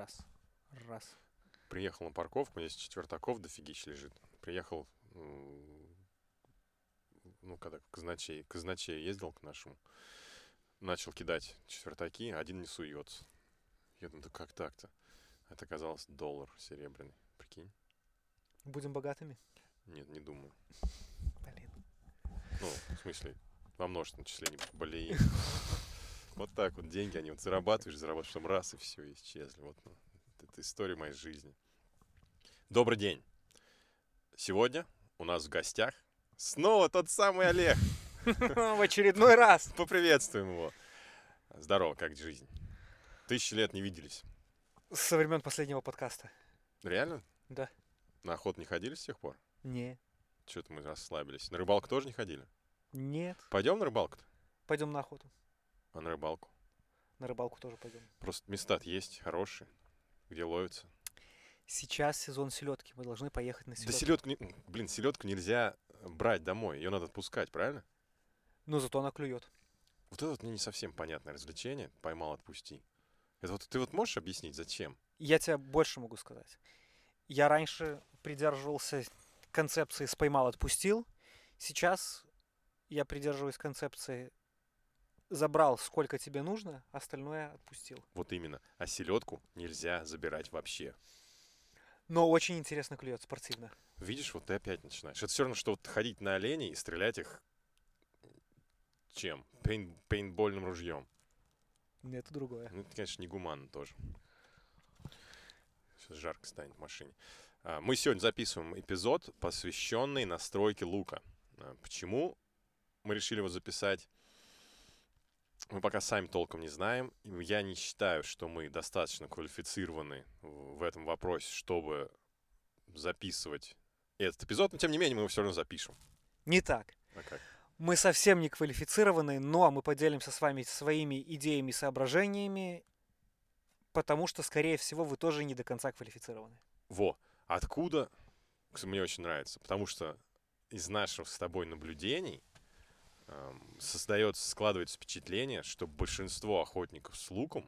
Раз. Раз. Приехал на парковку, здесь четвертаков дофигищ лежит. Приехал, когда к казначей ездил к нашему, начал кидать четвертаки, один не суется. Я думаю, да как так-то? Это оказалось $1 серебряный, прикинь? Будем богатыми? Нет, не думаю. Блин. Ну, в смысле, во множественном числе, не блин. Вот так вот деньги, они вот зарабатываешь, потом раз, и все, исчезли. Вот, это история моей жизни. Добрый день. Сегодня у нас в гостях снова тот самый Олег. В очередной раз. Поприветствуем его. Здорово, как жизнь? 1000 лет не виделись. Со времен последнего подкаста. Реально? Да. На охоту не ходили с тех пор? Не. Что-то мы расслабились. На рыбалку тоже не ходили? Нет. Пойдем на рыбалку-то? Пойдем на охоту. А на рыбалку? На рыбалку тоже пойдем. Просто места-то есть хорошие, где ловятся. Сейчас сезон селедки. Мы должны поехать на Да селедку. селедку нельзя брать домой. Ее надо отпускать, правильно? Но зато она клюет. Вот это вот мне не совсем понятное развлечение. Поймал, отпусти. Это вот ты вот можешь объяснить, зачем? Я тебе больше могу сказать. Я раньше придерживался концепции «споймал, отпустил». Сейчас я придерживаюсь концепции «забрал, сколько тебе нужно, остальное отпустил». Вот именно. А селедку нельзя забирать вообще. Но очень интересно клюет спортивно. Видишь, вот ты опять начинаешь. Это все равно, что вот ходить на оленей и стрелять их чем? Пейнтбольным ружьем. Это другое. Ну, это, конечно, негуманно тоже. Сейчас жарко станет в машине. Мы сегодня записываем эпизод, посвященный настройке лука. Почему мы решили его записать? Мы пока сами толком не знаем. Я не считаю, что мы достаточно квалифицированы в этом вопросе, чтобы записывать этот эпизод, но тем не менее мы его все равно запишем. Не так. А как? Мы совсем не квалифицированы, но мы поделимся с вами своими идеями и соображениями, потому что, скорее всего, вы тоже не до конца квалифицированы. Во. Откуда? Мне очень нравится. Потому что из наших с тобой наблюдений складывается впечатление, что большинство охотников с луком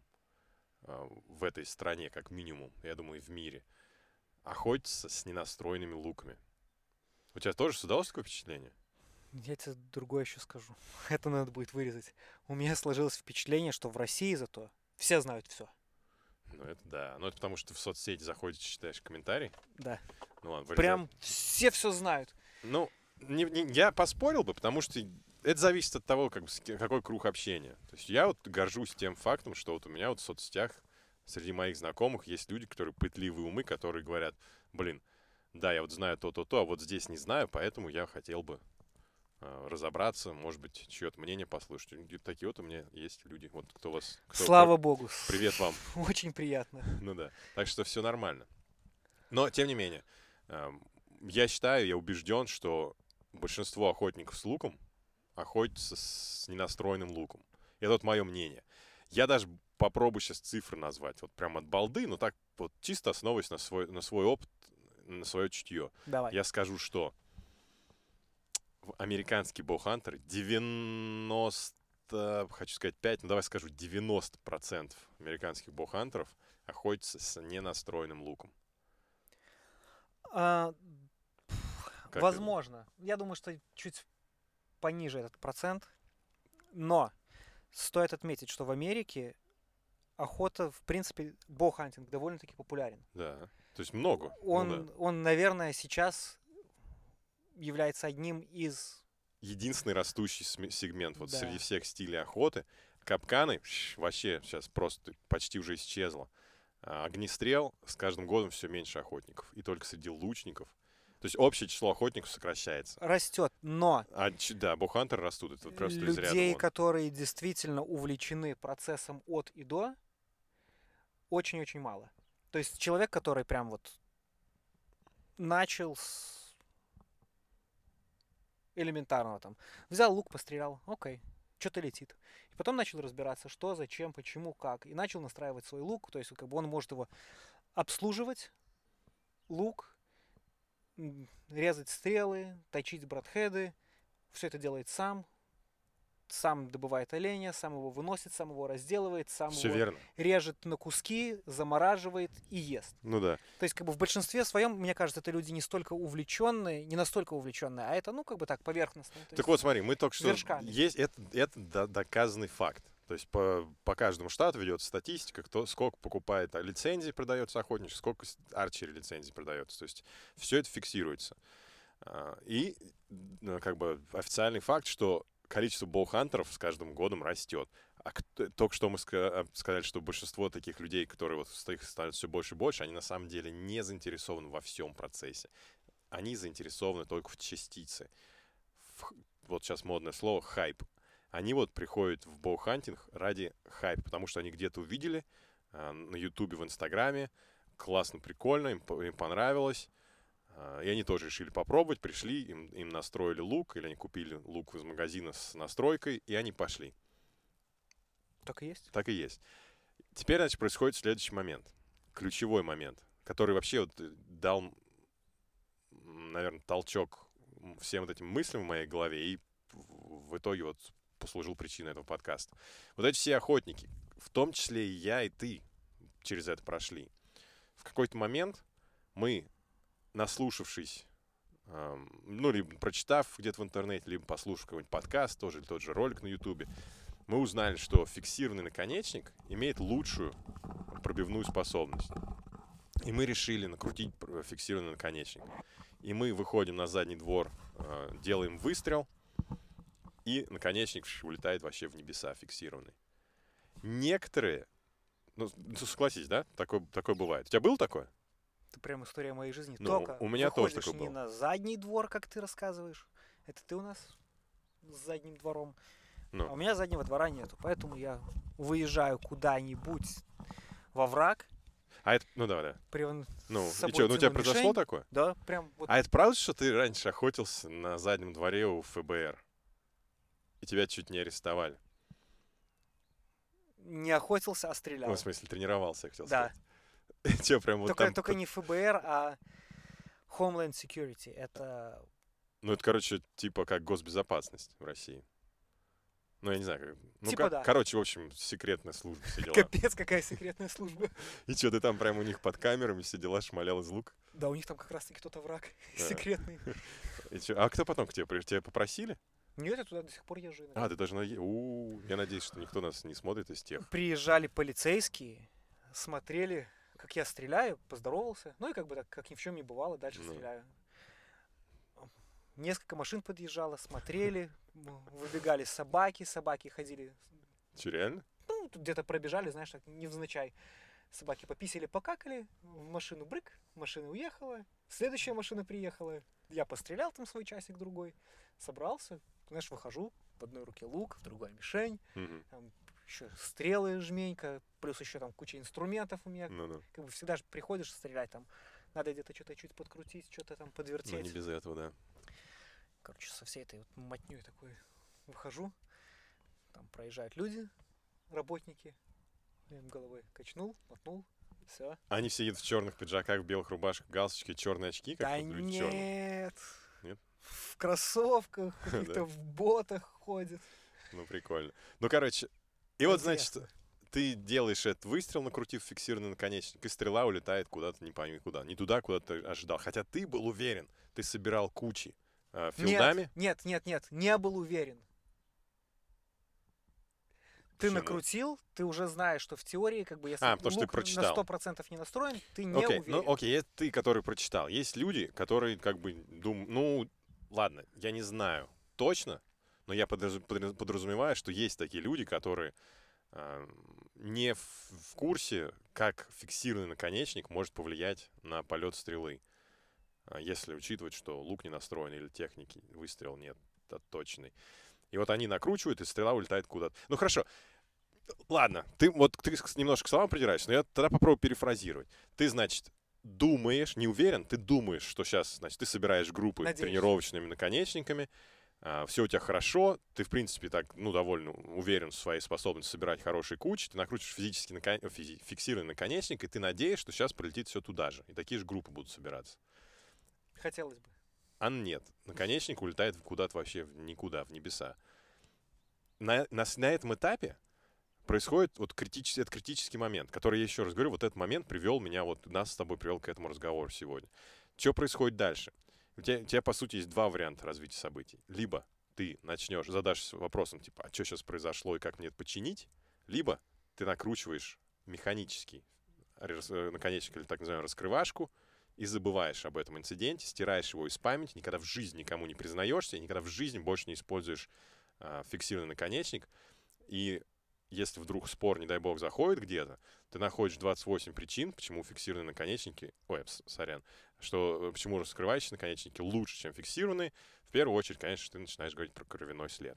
в этой стране, как минимум, я думаю, и в мире, охотятся с ненастроенными луками. У тебя тоже создалось такое впечатление? Я тебе другое еще скажу. Это надо будет вырезать. У меня сложилось впечатление, что в России зато все знают все. Ну, это да. Ну, это потому что в соцсети заходишь, читаешь комментарии. Да. Ну, ладно, вырезай. Прям все знают. Ну, я поспорил бы, потому что это зависит от того, какой круг общения. То есть я вот горжусь тем фактом, что вот у меня вот в соцсетях среди моих знакомых есть люди, которые пытливые умы, которые говорят, блин, да, я вот знаю то-то-то, а вот здесь не знаю, поэтому я хотел бы разобраться, может быть, чье-то мнение послушать. И такие вот у меня есть люди. Вот кто вас... Слава богу. Привет вам. Очень приятно. Ну да. Так что все нормально. Но, тем не менее, я убежден, что большинство охотников с луком охотятся с ненастроенным луком. Это вот мое мнение. Я даже попробую сейчас цифры назвать. Вот прям от балды, но так вот чисто основываясь на свой опыт, на свое чутье. Давай. Я скажу, что американские боухантеры 90% американских боухантеров охотятся с ненастроенным луком. Возможно. Я думаю, что чуть пониже этот процент. Но стоит отметить, что в Америке охота, в принципе, боухантинг довольно-таки популярен. Да. То есть много. Он, наверное, сейчас является одним из... Единственный растущий сегмент вот Да. среди всех стилей охоты. Капканы вообще сейчас просто почти уже исчезло. А огнестрел с каждым годом все меньше охотников. И только среди лучников. То есть общее число охотников сокращается. Растет, но... Да, боухантеры растут. Это просто из ряда людей, вон. которые действительно увлечены процессом от и до, очень-очень мало. То есть человек, который прям вот начал с элементарного там. Взял лук, пострелял, окей, что-то летит. И потом начал разбираться, что, зачем, почему, как. И начал настраивать свой лук. То есть как бы он может его обслуживать, лук, резать стрелы, точить братхеды. Все это делает сам. сам добывает оленя, сам его выносит, сам его разделывает, сам Все его верно. режет на куски, замораживает и ест. Ну да. То есть, как бы в большинстве своем, мне кажется, это люди не столько увлеченные, не настолько увлеченные, а это, ну, как бы так, поверхностные. Так вот, смотри, мы только что... вершками. Есть, это доказанный факт. То есть по каждому штату ведется статистика, кто сколько покупает лицензий, продается охотничьих, сколько арчери лицензий продается. То есть все это фиксируется. И как бы официальный факт, что количество боухантеров с каждым годом растет. Только что мы сказали, что большинство таких людей, которые вот их становится все больше и больше, они на самом деле не заинтересованы во всем процессе. Они заинтересованы только в частице. Вот сейчас модное слово «хайп». Они вот приходят в боухантинг ради хайпа, потому что они где-то увидели на Ютубе, в Инстаграме, классно, прикольно, им понравилось. И они тоже решили попробовать, пришли, им настроили лук, или они купили лук из магазина с настройкой, и они пошли. Так и есть. Так и есть. Теперь, значит, происходит следующий момент. Ключевой момент, который вообще вот дал, наверное, толчок всем вот этим мыслям в моей голове и в итоге вот послужил причиной этого подкаста. Вот эти все охотники, в том числе и я, и ты, через это прошли. В какой-то момент мы, наслушавшись, ну, либо прочитав где-то в интернете, либо послушав какой-нибудь подкаст, тоже или тот же ролик на Ютубе, мы узнали, что фиксированный наконечник имеет лучшую пробивную способность. И мы решили накрутить фиксированный наконечник. И мы выходим на задний двор, делаем выстрел, и наконечник улетает вообще в небеса фиксированный. Некоторые, ну, согласись, да, такое бывает. У тебя было такое? Это прям история моей жизни. Ну, Только у меня тоже выходишь такое не было. на задний двор, как ты рассказываешь. Это ты у нас с задним двором. Ну. А у меня заднего двора нету. Поэтому я выезжаю куда-нибудь во враг. А это, ну давай, да. Ну, с и собой что, ну у тебя тяну произошло мишень. такое? Да, прям вот. А это правда, что ты раньше охотился на заднем дворе у ФБР? И тебя чуть не арестовали? Не охотился, а стрелял. Ну, в смысле, тренировался, я хотел Да. сказать. Че, прям вот Только, там... только не ФБР, а Homeland Security. Это... Ну, это, короче, типа как госбезопасность в России. Ну, я не знаю, как... Ну, Типа да. короче, в общем, секретная служба, все дела. Капец, какая секретная служба. И что, ты там прям у них под камерами все дела шмалял из лука? Да, у них там как раз-таки кто-то враг Да. секретный. И чё? А кто потом к тебе пришел? Тебя попросили? Нет, я туда до сих пор езжу. А, ты даже... Я надеюсь, что никто нас не смотрит из тех. Приезжали полицейские, смотрели, как я стреляю, поздоровался. Ну и как бы так, как ни в чем не бывало, дальше Ну. стреляю. Несколько машин подъезжало, смотрели, выбегали собаки ходили. Че, реально? Ну, тут где-то пробежали, знаешь, так невзначай. Собаки пописали, покакали, в машину брык, машина уехала, следующая машина приехала. Я пострелял там свой часик-другой, собрался, знаешь, выхожу, в одной руке лук, в другой мишень, Мгм. там еще стрелы, жменька, плюс еще там куча инструментов у меня. Ну-ну. Как бы всегда же приходишь стрелять, там надо где-то что-то чуть подкрутить, что-то там Ну, подвертеть. не без этого, да. Короче, со всей этой вот мотней такой выхожу, там проезжают люди, работники, я им головой качнул, мотнул, все. Они все едут в черных пиджаках, в белых рубашках, галстучки, черные очки, как Да вот люди черные. нет. Нет? В кроссовках, Да. каких-то в ботах ходят. Ну, прикольно. Ну, короче, и вот, значит, Интересно. ты делаешь этот выстрел, накрутив фиксированный наконечник, и стрела улетает куда-то, не пойми куда. Не туда, куда ты ожидал. Хотя ты был уверен, ты собирал кучи филдами. Нет, не был уверен. Ты Почему? накрутил, ты уже знаешь, что в теории, как бы, если потому что ты лук на прочитал. 100% не настроен, ты не Окей, уверен. ну окей, это ты, который прочитал. Есть люди, которые как бы думают, ну, ладно, я не знаю точно, но я подразумеваю, что есть такие люди, которые не в курсе, как фиксированный наконечник может повлиять на полет стрелы. Если учитывать, что лук не настроен или техники выстрел нет точный. И вот они накручивают, и стрела улетает куда-то. Ну хорошо, ладно, ты немножко к словам придираешься, но я тогда попробую перефразировать. Ты, значит, думаешь, не уверен, ты думаешь, что сейчас, значит, ты собираешь группы Надеюсь. тренировочными наконечниками, все у тебя хорошо, ты, в принципе, так, ну, довольно уверен в своей способности собирать хорошие кучи, ты накручиваешь фиксированный наконечник, и ты надеешься, что сейчас прилетит все туда же, и такие же группы будут собираться. Хотелось бы. А нет, наконечник улетает куда-то вообще в никуда, в небеса. на этом этапе происходит вот этот критический момент, который, я еще раз говорю, вот этот момент привел меня, вот нас с тобой привел к этому разговору сегодня. Что происходит дальше? У тебя, по сути, есть два варианта развития событий. Либо ты задашься вопросом, типа, а что сейчас произошло и как мне это починить? Либо ты накручиваешь механический наконечник или так называемую раскрывашку и забываешь об этом инциденте, стираешь его из памяти, никогда в жизни никому не признаешься, и никогда в жизни больше не используешь фиксированный наконечник. И если вдруг спор, не дай бог, заходит где-то, ты находишь 28 причин, почему фиксированные наконечники, почему раскрывающиеся наконечники лучше, чем фиксированные. В первую очередь, конечно, ты начинаешь говорить про кровяной след.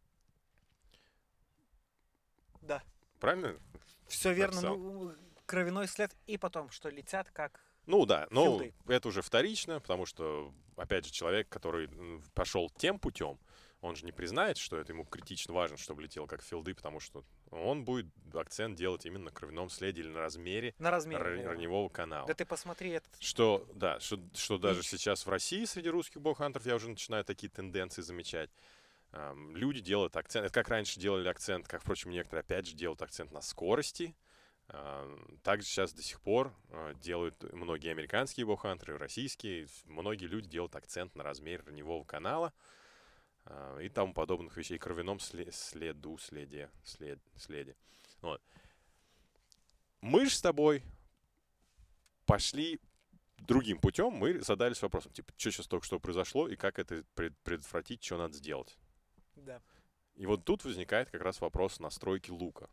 Да. Правильно? Все верно. написал? Ну, кровяной след и потом, что летят как... Ну да, но Филды. это уже вторично, потому что, опять же, человек, который пошел тем путем, он же не признает, что это ему критично важно, чтобы летел как филды, потому что он будет акцент делать именно на кровяном следе или на размере На размере, наверное. раневого канала. Да ты посмотри этот... Что даже сейчас в России среди русских бохантеров я уже начинаю такие тенденции замечать. Люди делают акцент, это как раньше делали акцент, как, впрочем, некоторые опять же делают акцент на скорости. Также сейчас до сих пор делают многие американские бохантеры, российские, многие люди делают акцент на размере раневого канала и тому подобных вещей, кровяном следе. Вот. Мы же с тобой пошли другим путем, мы задались вопросом, типа, что сейчас только что произошло и как это предотвратить, что надо сделать. Да. И вот тут возникает как раз вопрос настройки лука.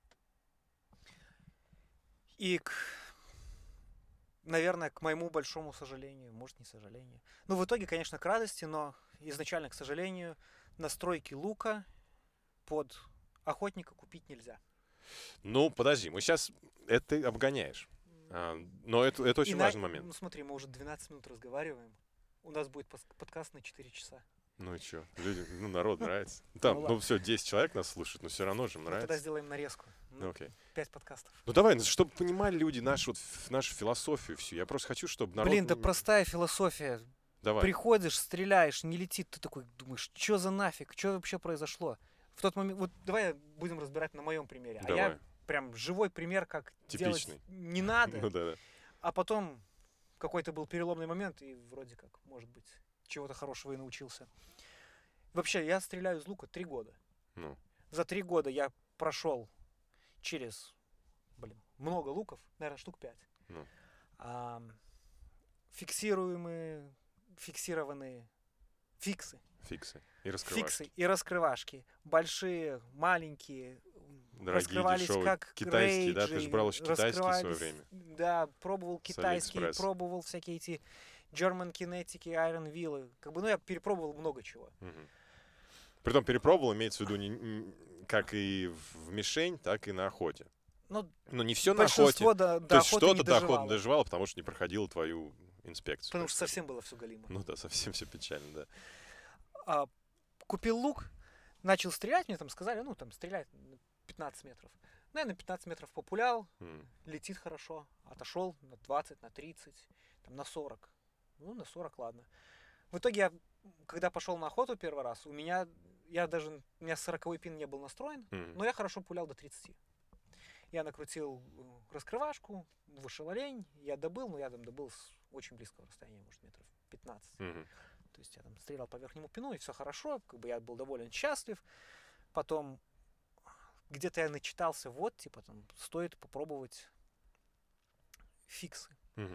И, наверное, к моему большому сожалению, может, не сожалению. Ну, в итоге, конечно, к радости, но изначально, к сожалению, настройки лука под охотника купить нельзя. Ну, подожди, мы сейчас... Это ты обгоняешь. Но это очень важный момент. Ну, смотри, мы уже 12 минут разговариваем. У нас будет подкаст на 4 часа. Ну и что? Народ нравится. Там, ладно. все, 10 человек нас слушают, но все равно же им Ну, тогда нравится. сделаем нарезку. Ну, окей. 5 подкастов. Ну давай, чтобы понимали люди нашу философию всю. Я просто хочу, чтобы народ... Блин, да простая философия. Давай. Приходишь, стреляешь, не летит, ты такой думаешь, что за нафиг, что вообще произошло? В тот момент, вот давай будем разбирать на моем примере. Давай. А я прям живой пример, как Типичный. делать не надо. Ну да. А потом какой-то был переломный момент, и вроде как, может быть, чего-то хорошего и научился. Вообще, я стреляю из лука 3 года. Ну. За 3 года я прошел через, много луков, наверное, штук 5. Ну. Фиксированные фиксы. Фиксы. И раскрывашки. Фиксы и раскрывашки. Большие, маленькие. Дорогие, раскрывались дешевые, как китайские, рейджи, да? Ты же брал еще китайские в свое время. Да, пробовал китайские, AliExpress. пробовал всякие эти German Kinetic, Iron Will. Я перепробовал много чего. Угу. Притом перепробовал, имеется в виду как и в мишень, так и на охоте. Ну, не все на охоте. Большинство до То есть охоты что-то не до охоты доживало. доживало, потому что не проходило твою инспекцию. Потому что совсем было все галимо. Ну да, совсем все печально, да. Купил лук, начал стрелять, мне там сказали, стрелять на 15 метров. Наверное, 15 метров популял, летит хорошо, отошел на 20, на 30, на 40. Ну, на 40, ладно. В итоге я, когда пошел на охоту первый раз, у меня 40-й пин не был настроен, но я хорошо пулял до 30. Я накрутил раскрывашку, вышел олень, я добыл, но я там добыл с очень близкого расстояния, может, метров 15. То есть я там стрелял по верхнему пину, и все хорошо, я был доволен, счастлив. Потом где-то я начитался, стоит попробовать фиксы.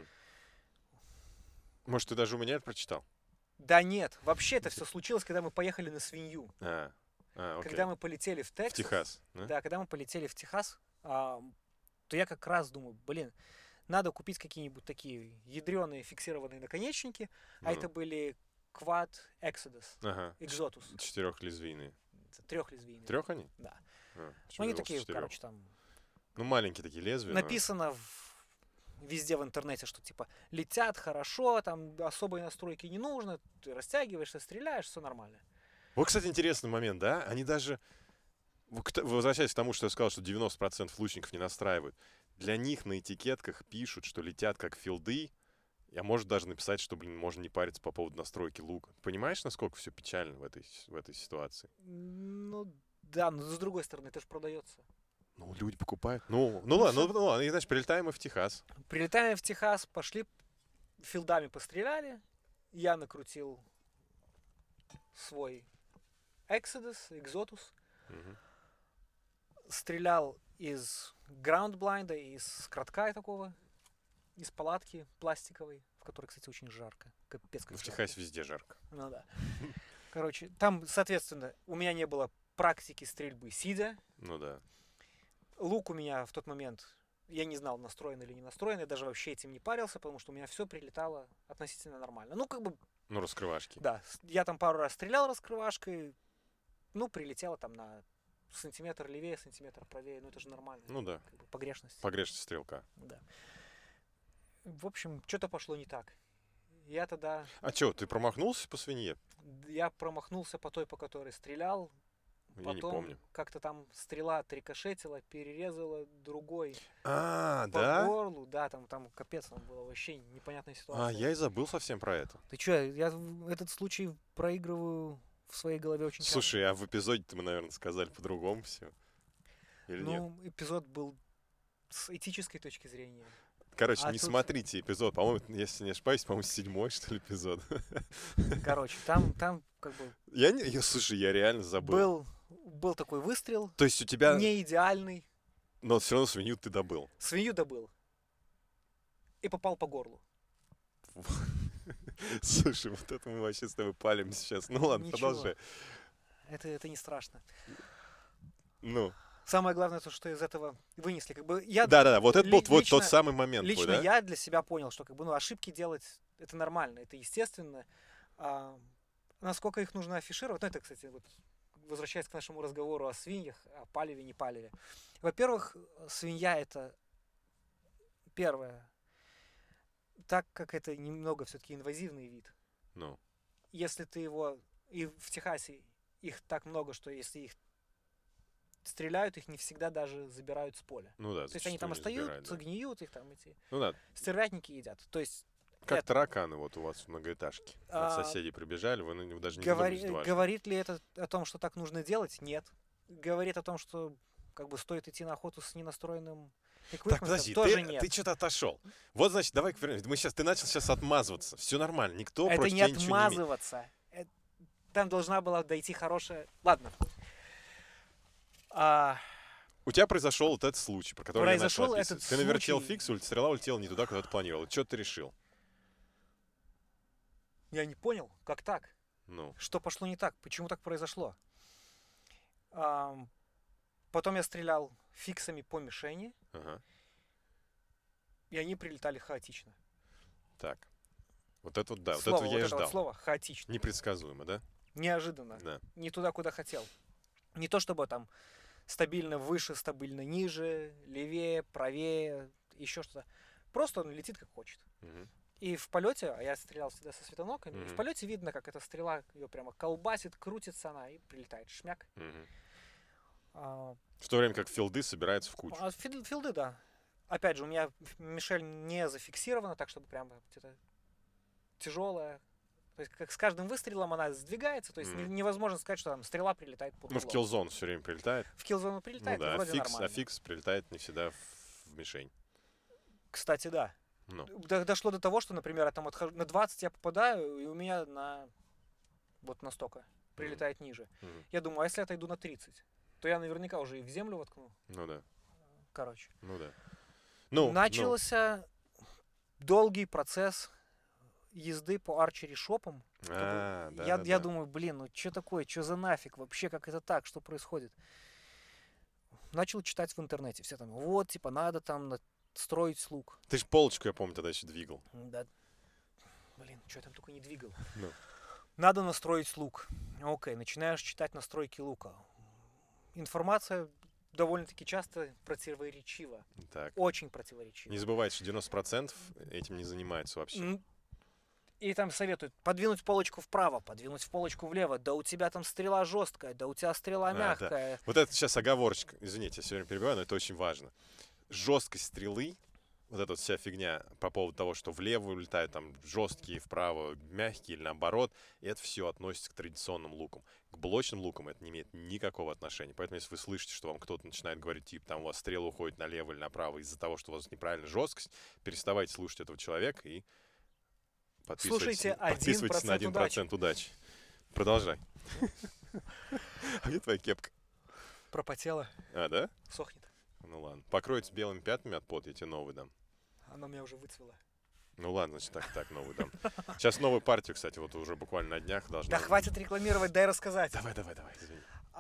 Может, ты даже у меня это прочитал? Да нет, вообще это все случилось, когда мы поехали на свинью. Когда мы полетели в Техас. В Техас, да? Да, когда мы полетели в Техас, то я как раз думаю, надо купить какие-нибудь такие ядреные фиксированные наконечники, а это были Quad Exodus, Exotus. 4-лезвийные. 3-лезвийные. 3 они? Да. Они такие, 4. короче, там... маленькие такие лезвия. Написано везде в интернете, что летят хорошо, там особой настройки не нужно, ты растягиваешься, стреляешь, все нормально. Вот, кстати, интересный момент, да? Они даже... Возвращаясь к тому, что я сказал, что 90% лучников не настраивают. Для них на этикетках пишут, что летят как филды. Я может даже написать, что, можно не париться по поводу настройки лука. Понимаешь, насколько все печально в этой ситуации? Ну, Да, но с другой стороны, это же продается. Ну, люди покупают. Ну ладно, и, значит, прилетаем мы в Техас. Прилетаем в Техас, пошли, филдами постреляли. Я накрутил свой Exodus. Мгм. Стрелял из граунд-блайнда, из кратка такого, из палатки пластиковой, в которой, кстати, очень жарко. Капец, как В жарко. Техасе везде жарко. Ну да. Короче, там, соответственно, у меня не было практики стрельбы сидя. Ну да. Лук у меня в тот момент, я не знал, настроен или не настроен, я даже вообще этим не парился, потому что у меня все прилетало относительно нормально. Ну, как бы, Ну, раскрывашки. да, я там пару раз стрелял раскрывашкой, ну, прилетело там на сантиметр левее, сантиметр правее, ну, это же нормально. Ну да. Как бы погрешность. Погрешность стрелка. Да. В общем, что-то пошло не так. Я тогда... А чё, ты промахнулся по свинье? Я промахнулся по той, по которой стрелял. Я не Потом помню. как-то там стрела отрикошетила, перерезала другой А, по да? горлу. Да, там капец, там было вообще непонятная ситуация. А, я и забыл совсем про это. Ты чё, я этот случай проигрываю в своей голове очень часто. Слушай, а в эпизоде-то мы, наверное, сказали по-другому все. Или нет? Ну, эпизод был с этической точки зрения. Короче, а не тут- смотрите эпизод. По-моему, если не ошибаюсь, по-моему, 7-й, что ли, эпизод. Короче, там как бы Слушай, я реально забыл. был такой выстрел, То есть у тебя... не идеальный. Но все равно свинью ты добыл. Свинью добыл. И попал по горлу. Слушай, вот это мы вообще с тобой палим сейчас. Ну ладно, Ничего. продолжай. Это не страшно. Ну, Самое главное то, что из этого вынесли. Как бы я да-да-да, вот это был вот лично- тот самый момент твой, лично да? я для себя понял, что как бы, ну, ошибки делать это нормально, это естественно. А насколько их нужно афишировать, ну, это, кстати, вот возвращаясь к нашему разговору о свиньях, о палеве, не палеве. Во-первых, свинья это первое, так как это немного все-таки инвазивный вид. Ну, Если ты его, и в Техасе их так много, что если их стреляют, их не всегда даже забирают с поля. ну да, То есть они там зачастую не забирают, остаются, да. гниют, их там эти Ну да, стервятники едят. То есть как это- тараканы вот у вас в многоэтажке. От А, соседей прибежали, вы на него даже не задумались дважды. говорит ли это о том, что так нужно делать? Нет. Говорит о том, что как бы стоит идти на охоту с ненастроенным Так, эквипментом? подожди, Тоже нет. ты что-то отошел. Вот, значит, давай вернемся. Ты начал сейчас отмазываться. Все нормально, никто Это против не тебя ничего не имеет. отмазываться. Там должна была дойти хорошая... Ладно. У тебя произошел вот этот случай, про который я начал Произошел описывать. этот Ты навертел случай. фикс, стрела улетела не туда, куда ты планировал. Что ты решил? Я не понял, как так? Ну, Что пошло не так? Почему так произошло? Потом я стрелял фиксами по мишени, ага. и они прилетали хаотично. Так. Вот это вот, да, вот Слово, этого я и это вот ждал. слово хаотично. Непредсказуемо, да? Неожиданно. Да. Не туда, куда хотел. Не то чтобы там стабильно выше, стабильно ниже, левее, правее, еще что-то. Просто он летит как хочет. Мгм. И в полете, а я стрелял всегда со светоноками, и в Мгм. полете видно, как эта стрела ее прямо колбасит, крутится она и прилетает. Шмяк. Мгм. А, В то время как филды собираются в кучу. филды, да. Опять же, у меня мишель не зафиксирована, так чтобы прям где-то тяжелая. То есть как с каждым выстрелом она сдвигается, то есть Мгм. невозможно сказать, что там стрела прилетает под Ну, в углом. киллзон все время прилетает. В киллзону прилетает, Ну да, вроде а нормально. фикс прилетает не всегда в мишень. Кстати, да. Ну, Дошло до того, что, например, я там отхожу, на 20 я попадаю, и у меня вот настолько прилетает ниже. мгм. Я думаю, а если я отойду на 30, то я наверняка уже и в землю воткну. Ну да, Короче. ну да. Ну, Начался долгий процесс езды по арчери-шопам. да, я да. думаю, блин, ну что такое, что за нафиг вообще, как это так, что происходит? Начал читать в интернете, все там, вот, типа, надо там строить слуг. Ты ж полочку, я помню, тогда еще двигал. Да, блин, что я там только не двигал. Ну. Надо настроить лук. Окей, начинаешь читать настройки лука. Информация довольно-таки часто противоречива. Так. Очень противоречива. Не забывайте, что 90% этим не занимаются вообще. И там советуют подвинуть полочку вправо, подвинуть полочку влево. Да у тебя там стрела жесткая, да у тебя стрела Да. мягкая. Вот это сейчас оговорочка. Извините, я все время перебиваю, но это очень важно. Жесткость стрелы вот эта вот вся фигня по поводу того, что влево улетают там жесткие, вправо мягкие или наоборот, и это все относится к традиционным лукам. К блочным лукам это не имеет никакого отношения. Поэтому, если вы слышите, что вам кто-то начинает говорить, типа, там у вас стрела уходит налево или направо из-за того, что у вас неправильная жесткость, переставайте слушать этого человека и Слушайте подписывайтесь на 1% 1% удачи. Продолжай. А где твоя кепка? Пропотела, А, да? сохнет. Ну ладно. Покроется белыми пятнами от пота, я тебе новый дам. Она у меня уже выцвела. Ну ладно, значит, так, новый дам. Сейчас новую партию, кстати, вот уже буквально на днях должна... Да хватит рекламировать, дай рассказать. Давай, извини.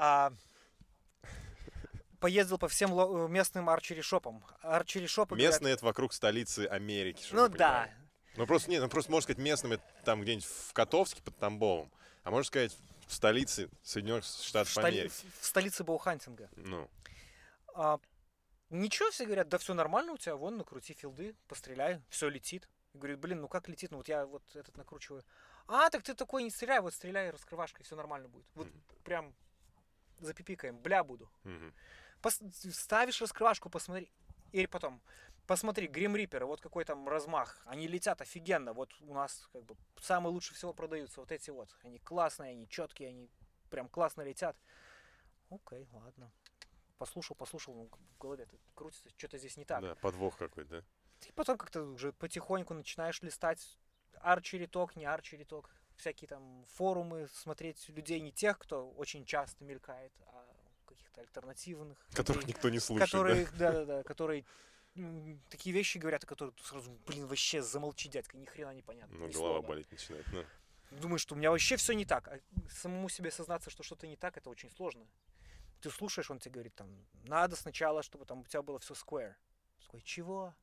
Поездил по всем местным арчери-шопам. Арчери-шопы Местные — это вокруг столицы Америки, чтобы Ну вы да. понимали. Ну просто можно сказать местным, это там где-нибудь в Котовске под Тамбовом. А можно сказать в столице Соединенных Штатов Америки. В столице Боухантинга. Ну, Ничего, все говорят, да все нормально у тебя, вон, накрути филды, постреляй, все летит. Я говорю, блин, ну как летит, ну вот я вот этот накручиваю. Так ты такой не стреляй, вот стреляй раскрывашкой, все нормально будет. Вот прям запипикаем, бля буду. Ставишь раскрывашку, посмотри. Или потом, посмотри, Грим Риперы, вот какой там размах. Они летят офигенно. Вот у нас как бы самые лучше всего продаются вот эти вот. Они классные, они четкие, они прям классно летят. Окей, ладно. Послушал, ну, в голове крутится, что-то здесь не так. да, подвох какой-то, да? И потом как-то уже потихоньку начинаешь листать арчери-ток, не арчери-ток. Всякие там форумы, смотреть людей не тех, кто очень часто мелькает, а каких-то альтернативных. Которых людей, никто не слушает, которые, да, которые такие вещи говорят, и которые сразу, блин, вообще замолчи, дядька, ни хрена не понятно. Ну, ни голова слова. болеть начинает, ну. Думаешь, что у меня вообще все не так. А самому себе сознаться, что что-то не так, это очень сложно. Ты слушаешь, он тебе говорит, там, надо сначала, чтобы там у тебя было все square. Такой, чего?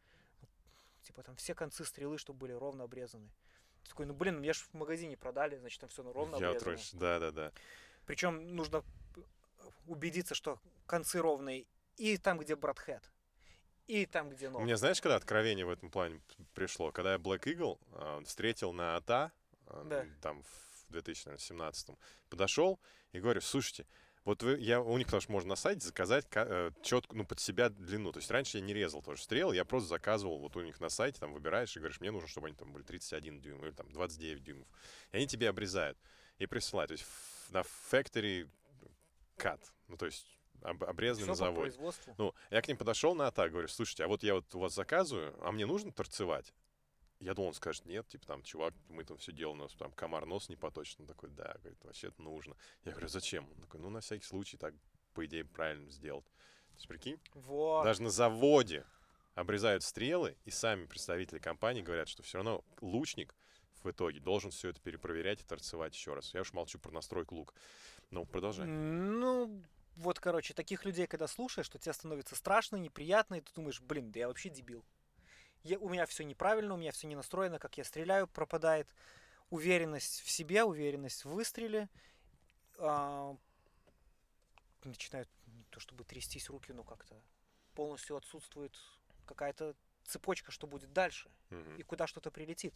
Типа там все концы стрелы, чтобы были ровно обрезаны. Ты такой, ну блин, мне же в магазине продали, значит там все ровно обрезано. Да. Причем нужно убедиться, что концы ровные и там, где братхед, и там, где ног. Мне знаешь, когда откровение в этом плане пришло? Когда я Black Eagle встретил на АТА, Да. там в 2017-м, подошел и говорю, слушайте, вот у них, потому что можно на сайте заказать четко, ну, под себя длину. То есть раньше я не резал тоже стрелы, я просто заказывал, вот у них на сайте, там, выбираешь и говоришь, мне нужно, чтобы они там были 31 дюйм или там 29 дюймов. И они тебе обрезают и присылают. То есть на factory cut, ну, то есть обрезаны Всё на по заводе. производству. Ну, я к ним подошел на АТА, говорю, слушайте, а вот я вот у вас заказываю, а мне нужно торцевать? Я думал, он скажет, нет, типа там, чувак, мы там все делаем, у нас там комар нос не поточен. Он такой, да, говорит, вообще-то нужно. Я говорю, зачем? Он такой, ну, на всякий случай, так, по идее, правильно сделать. То есть, прикинь, Вот. даже на заводе обрезают стрелы, и сами представители компании говорят, что все равно лучник в итоге должен все это перепроверять и торцевать еще раз. Я уж молчу про настройку лука. Ну, продолжай. Ну, вот, короче, таких людей, когда слушаешь, что тебе становится страшно, неприятно, и ты думаешь, блин, да я вообще дебил. У меня все неправильно, у меня все не настроено, как я стреляю, пропадает уверенность в себе, уверенность в выстреле. Начинают не то чтобы трястись руки, но как-то полностью отсутствует какая-то цепочка, что будет дальше, и куда что-то прилетит.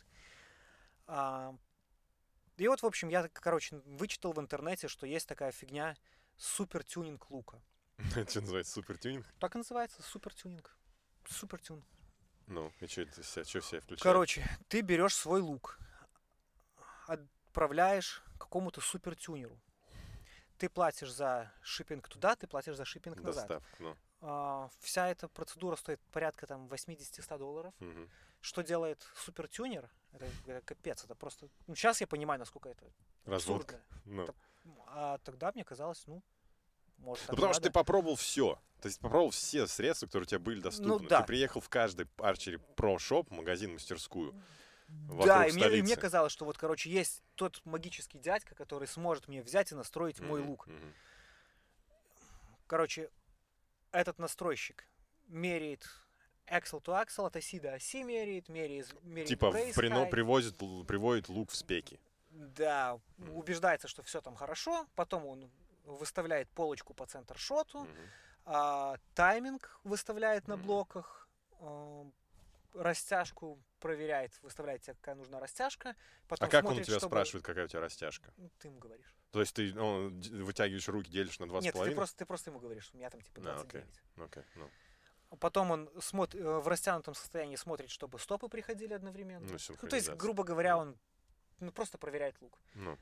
И вот, в общем, я, короче, вычитал в интернете, что есть такая фигня супертюнинг лука. Это называется супертюнинг? Так и называется, супертюнинг. Супертюн. Ну, и что это что в себя включает? Короче, ты берешь свой лук, отправляешь какому-то супертюнеру. Ты платишь за шиппинг туда, ты платишь за шиппинг назад. Доставку, ну. Вся эта процедура стоит порядка там $80-100. Мгм. Что делает супертюнер? Это капец, это просто... Ну, сейчас я понимаю, насколько это Разводка. абсурдно. Ну. А тогда мне казалось, ну, может, Ну, так потому что надо. ты попробовал все. То есть попробовал все средства, которые у тебя были доступны. Ну, да. Ты приехал в каждый Archery Pro Shop, магазин, мастерскую. Да, вокруг и столицы. мне казалось, что вот, короче, есть тот магический дядька, который сможет мне взять и настроить мой Мгм, лук. мгм. Короче, этот настройщик меряет axle to axle, от оси до оси меряет Типа brace height. приводит лук в спеки. Да, убеждается, что все там хорошо, потом он выставляет полочку по центр-шоту, Мгм. тайминг выставляет на Мгм. блоках, растяжку проверяет, выставляет тебе, какая нужна растяжка. Потом А как он смотрит, тебя чтобы... спрашивает, какая у тебя растяжка? Ну, ты ему говоришь. То есть ты вытягиваешь руки, делишь на 2,5? Нет, ты просто ему говоришь, у меня там типа 29. Окей, ну. Потом он в растянутом состоянии смотрит, чтобы стопы приходили одновременно. Ну, То есть, синхронизация. грубо говоря, он просто проверяет лук. Ну.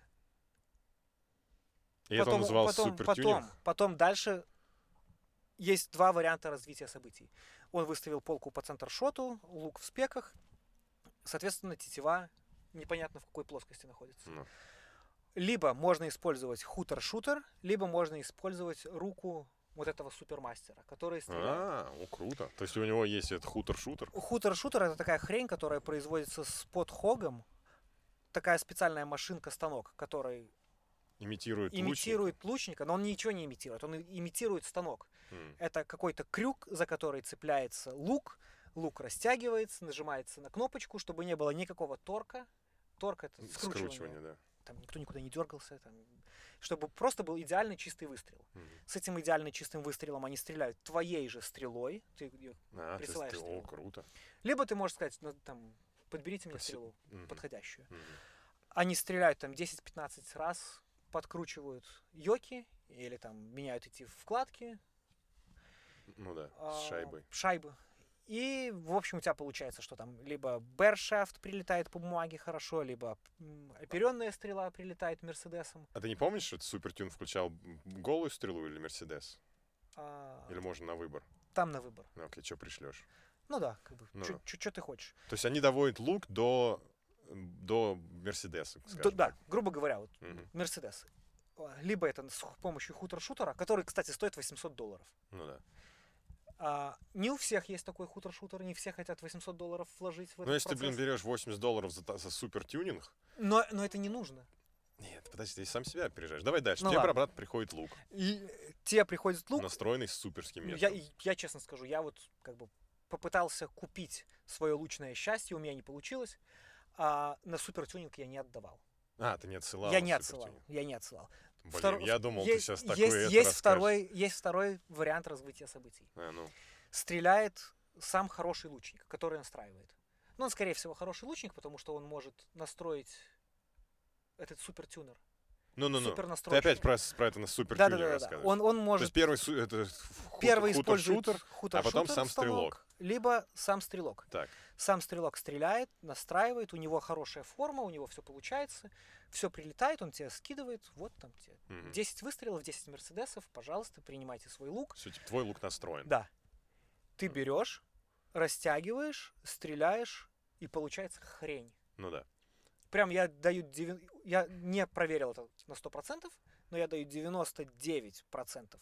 И это он назывался супертюнинг? Потом дальше есть два варианта развития событий. Он выставил полку по центр-шоту, лук в спеках, соответственно, тетива непонятно в какой плоскости находится. Ну. Либо можно использовать хутор-шутер, либо можно использовать руку вот этого супермастера, который стреляет. Круто. То есть у него есть этот хутор-шутер? Хутор-шутер — это такая хрень, которая производится с подхогом. Такая специальная машинка-станок, который имитирует лучника, но он ничего не имитирует, он имитирует станок. Это какой-то крюк, за который цепляется лук растягивается, нажимается на кнопочку, чтобы не было никакого торка. Торк — это скручивание. Да. Там никто никуда не дергался, чтобы просто был идеальный чистый выстрел. С этим идеально чистым выстрелом они стреляют твоей же стрелой, ты присылаешь стрелу. Круто. Либо ты можешь сказать, подберите мне стрелу подходящую. Они стреляют 10-15 раз, подкручивают йоки или меняют эти вкладки. Ну да, с шайбой. Шайбы. И, в общем, у тебя получается, что либо бершафт прилетает по бумаге хорошо, либо оперенная стрела прилетает Мерседесом. А ты не помнишь, что супертюн включал голую стрелу или Мерседес? Или можно на выбор? Там на выбор. Ну окей, что пришлешь? Ну да, что ты хочешь. То есть они доводят лук до Мерседеса, скажем. Да, грубо говоря, Мерседес. Либо это с помощью хутор-шутера, который, кстати, стоит $800. Ну да. Не у всех есть такой хутор-шутер, не все хотят $800 вложить в этот Ну, если процесс. ты, берешь $80 за супертюнинг... Но это не нужно. Нет, подожди, ты сам себя опережаешь. Давай дальше. Ну, тебе обратно приходит лук. Тебе приходит лук. Настроенный с суперским методом. Я честно скажу, я попытался купить свое лучное счастье, у меня не получилось, а на супертюнинг я не отдавал. Ты не отсылал? Я не отсылал. Блин, я думал, ты сейчас такое расскажешь. Есть второй вариант развития событий. Ну. Стреляет сам хороший лучник, который настраивает. Ну, он, скорее всего, хороший лучник, потому что он может настроить этот супертюнер. Ты опять про это на супертюнер рассказываешь. Он может... То есть первый хутор-шутер, а потом сам стрелок. Либо сам стрелок. Так. Сам стрелок стреляет, настраивает, у него хорошая форма, у него все получается, все прилетает, он тебя скидывает, вот там тебе 10 выстрелов, 10 мерседесов, пожалуйста, принимайте свой лук. Все, твой лук настроен. Да. Ты берешь, растягиваешь, стреляешь, и получается хрень. Ну да. Прям я не проверил это на 100%, но я даю 99%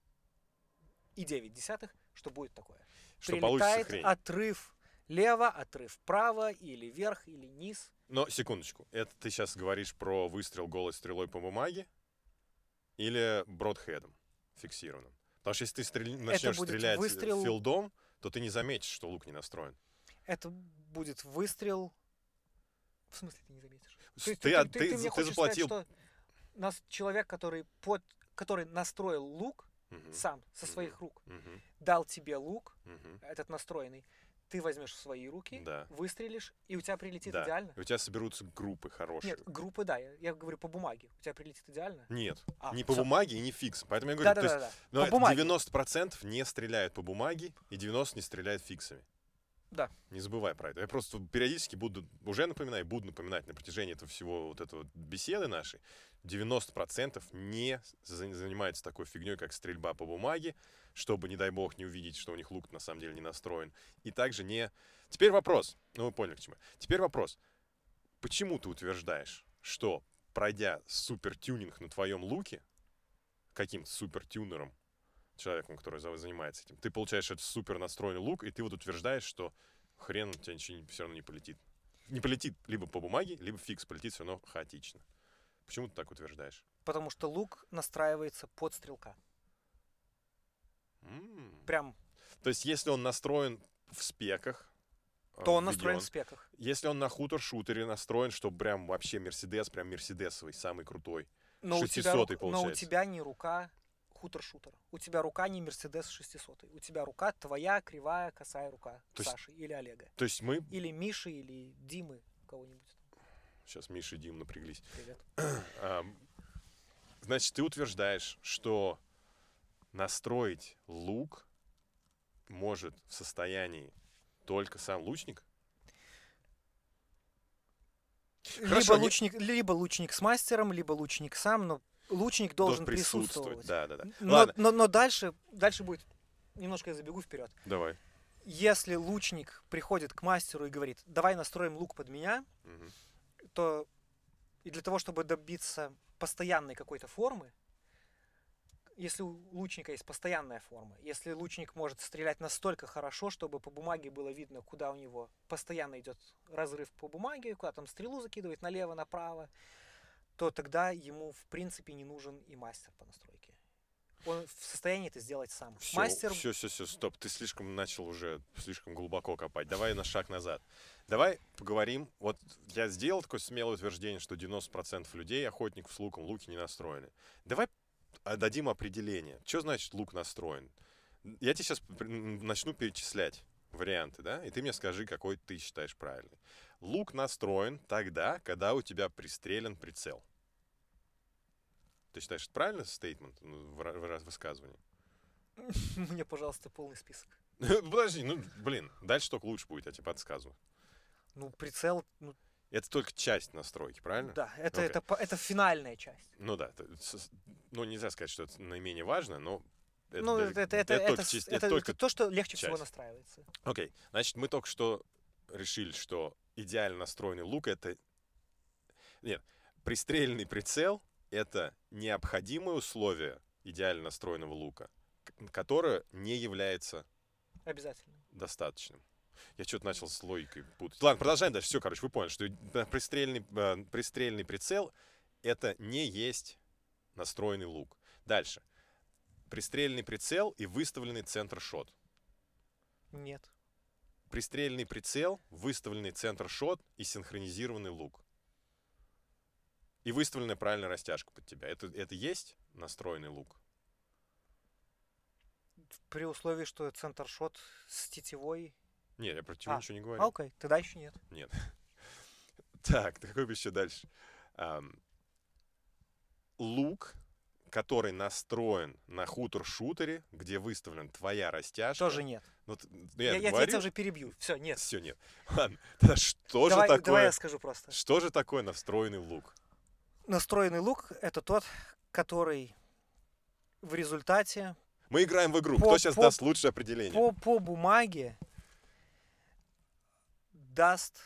и 0,9, что будет такое. Что Прилетает хрень. отрыв лево, отрыв вправо, или вверх, или низ. Но, секундочку, это ты сейчас говоришь про выстрел голой стрелой по бумаге или бродхедом фиксированным? Потому что если ты начнешь стрелять филдом, то ты не заметишь, что лук не настроен. Это будет выстрел... В смысле ты не заметишь? Ты мне хочешь заплатил... сказать, что человек, который настроил лук сам, со своих рук, дал тебе лук, этот настроенный, ты возьмешь в свои руки, выстрелишь, и у тебя прилетит идеально. И у тебя соберутся группы хорошие. Нет, группы, да. Я говорю по бумаге. У тебя прилетит идеально? Нет, не по бумаге и не фиксом. Поэтому я говорю, по бумаге. 90% не стреляют по бумаге, и 90% не стреляют фиксами. Да. Не забывай про это. Я просто периодически буду напоминать на протяжении этого всего беседы нашей. 90% не занимается такой фигней, как стрельба по бумаге, чтобы, не дай бог, не увидеть, что у них лук на самом деле не настроен. И также не... Теперь вопрос. Вы поняли, к чему. Теперь вопрос. Почему ты утверждаешь, что, пройдя супертюнинг на твоем луке, каким-то супертюнером, человеком, который занимается этим, ты получаешь этот супер настроенный лук, и ты утверждаешь, что хрен у тебя ничего все равно не полетит. Не полетит либо по бумаге, либо фикс полетит все равно хаотично. Почему ты так утверждаешь? Потому что лук настраивается под стрелка. Прям. То есть, если он настроен в спеках, то он настроен в спеках. Если он на хутор-шутере настроен, что прям вообще Мерседес, прям мерседесовый, самый крутой. Но 600-й получается. Но у тебя не рука хутор-шутер. У тебя рука не Мерседес 600. У тебя рука твоя кривая, косая рука Саши или Олега. То есть мы... Или Миши, или Димы, кого-нибудь. Сейчас Миша и Дим напряглись. Привет. Значит, ты утверждаешь, что настроить лук может в состоянии только сам лучник? Хорошо, Либо лучник с мастером, либо лучник сам, но лучник должен присутствовать. присутствовать. Да. Ладно, Но дальше будет, немножко я забегу вперед. давай. Если лучник приходит к мастеру и говорит, давай настроим лук под меня, Мгм. то и для того, чтобы добиться постоянной какой-то формы, если у лучника есть постоянная форма, если лучник может стрелять настолько хорошо, чтобы по бумаге было видно, куда у него постоянно идет разрыв по бумаге, куда там стрелу закидывает налево, направо, то тогда ему в принципе не нужен и мастер по настройке. Он в состоянии это сделать сам. Мастер... Все, стоп. Ты слишком начал уже слишком глубоко копать. Давай на шаг назад. Давай поговорим. Вот я сделал такое смелое утверждение, что 90% людей, охотников с луком, луки не настроены. Давай дадим определение. Что значит лук настроен? Я тебе сейчас начну перечислять варианты, да? И ты мне скажи, какой ты считаешь правильный. Лук настроен тогда, когда у тебя пристрелен прицел. Ты считаешь, это правильный стейтмент в высказывании? Мне, пожалуйста, полный список. Подожди, дальше только лучше будет, я тебе подсказываю. Ну, прицел... Ну, Это только часть настройки, правильно? да, это, Окей. это финальная часть. Ну да, нельзя сказать, что это наименее важно, но Это то, что легче всего часть. настраивается. Окей, значит, мы только что решили, что идеально настроенный лук это... Нет, пристреленный прицел это необходимое условие идеально настроенного лука, которое не является Обязательно. достаточным. Я что-то начал с логикой путать. Ладно, продолжаем дальше. Все, короче, вы поняли, что пристрельный прицел это не есть настроенный лук. Дальше. Пристрельный прицел и выставленный центр-шот. Нет. Пристрельный прицел, выставленный центр-шот и синхронизированный лук. И выставленная правильная растяжка под тебя. Это есть настроенный лук? При условии, что центр-шот с тетивой... Нет, я про тетиву ничего не говорю. Окей, тогда еще нет. Нет. Так, какой бы еще дальше? Лук, который настроен на хутор-шутере, где выставлена твоя растяжка. Тоже нет. Я тебя уже перебью. Все, нет. Все, нет. Ладно, тогда что же такое... Давай я скажу просто. Что же такое настроенный лук? Настроенный лук — это тот, который в результате... Мы играем в игру. Кто сейчас даст лучшее определение? По бумаге даст...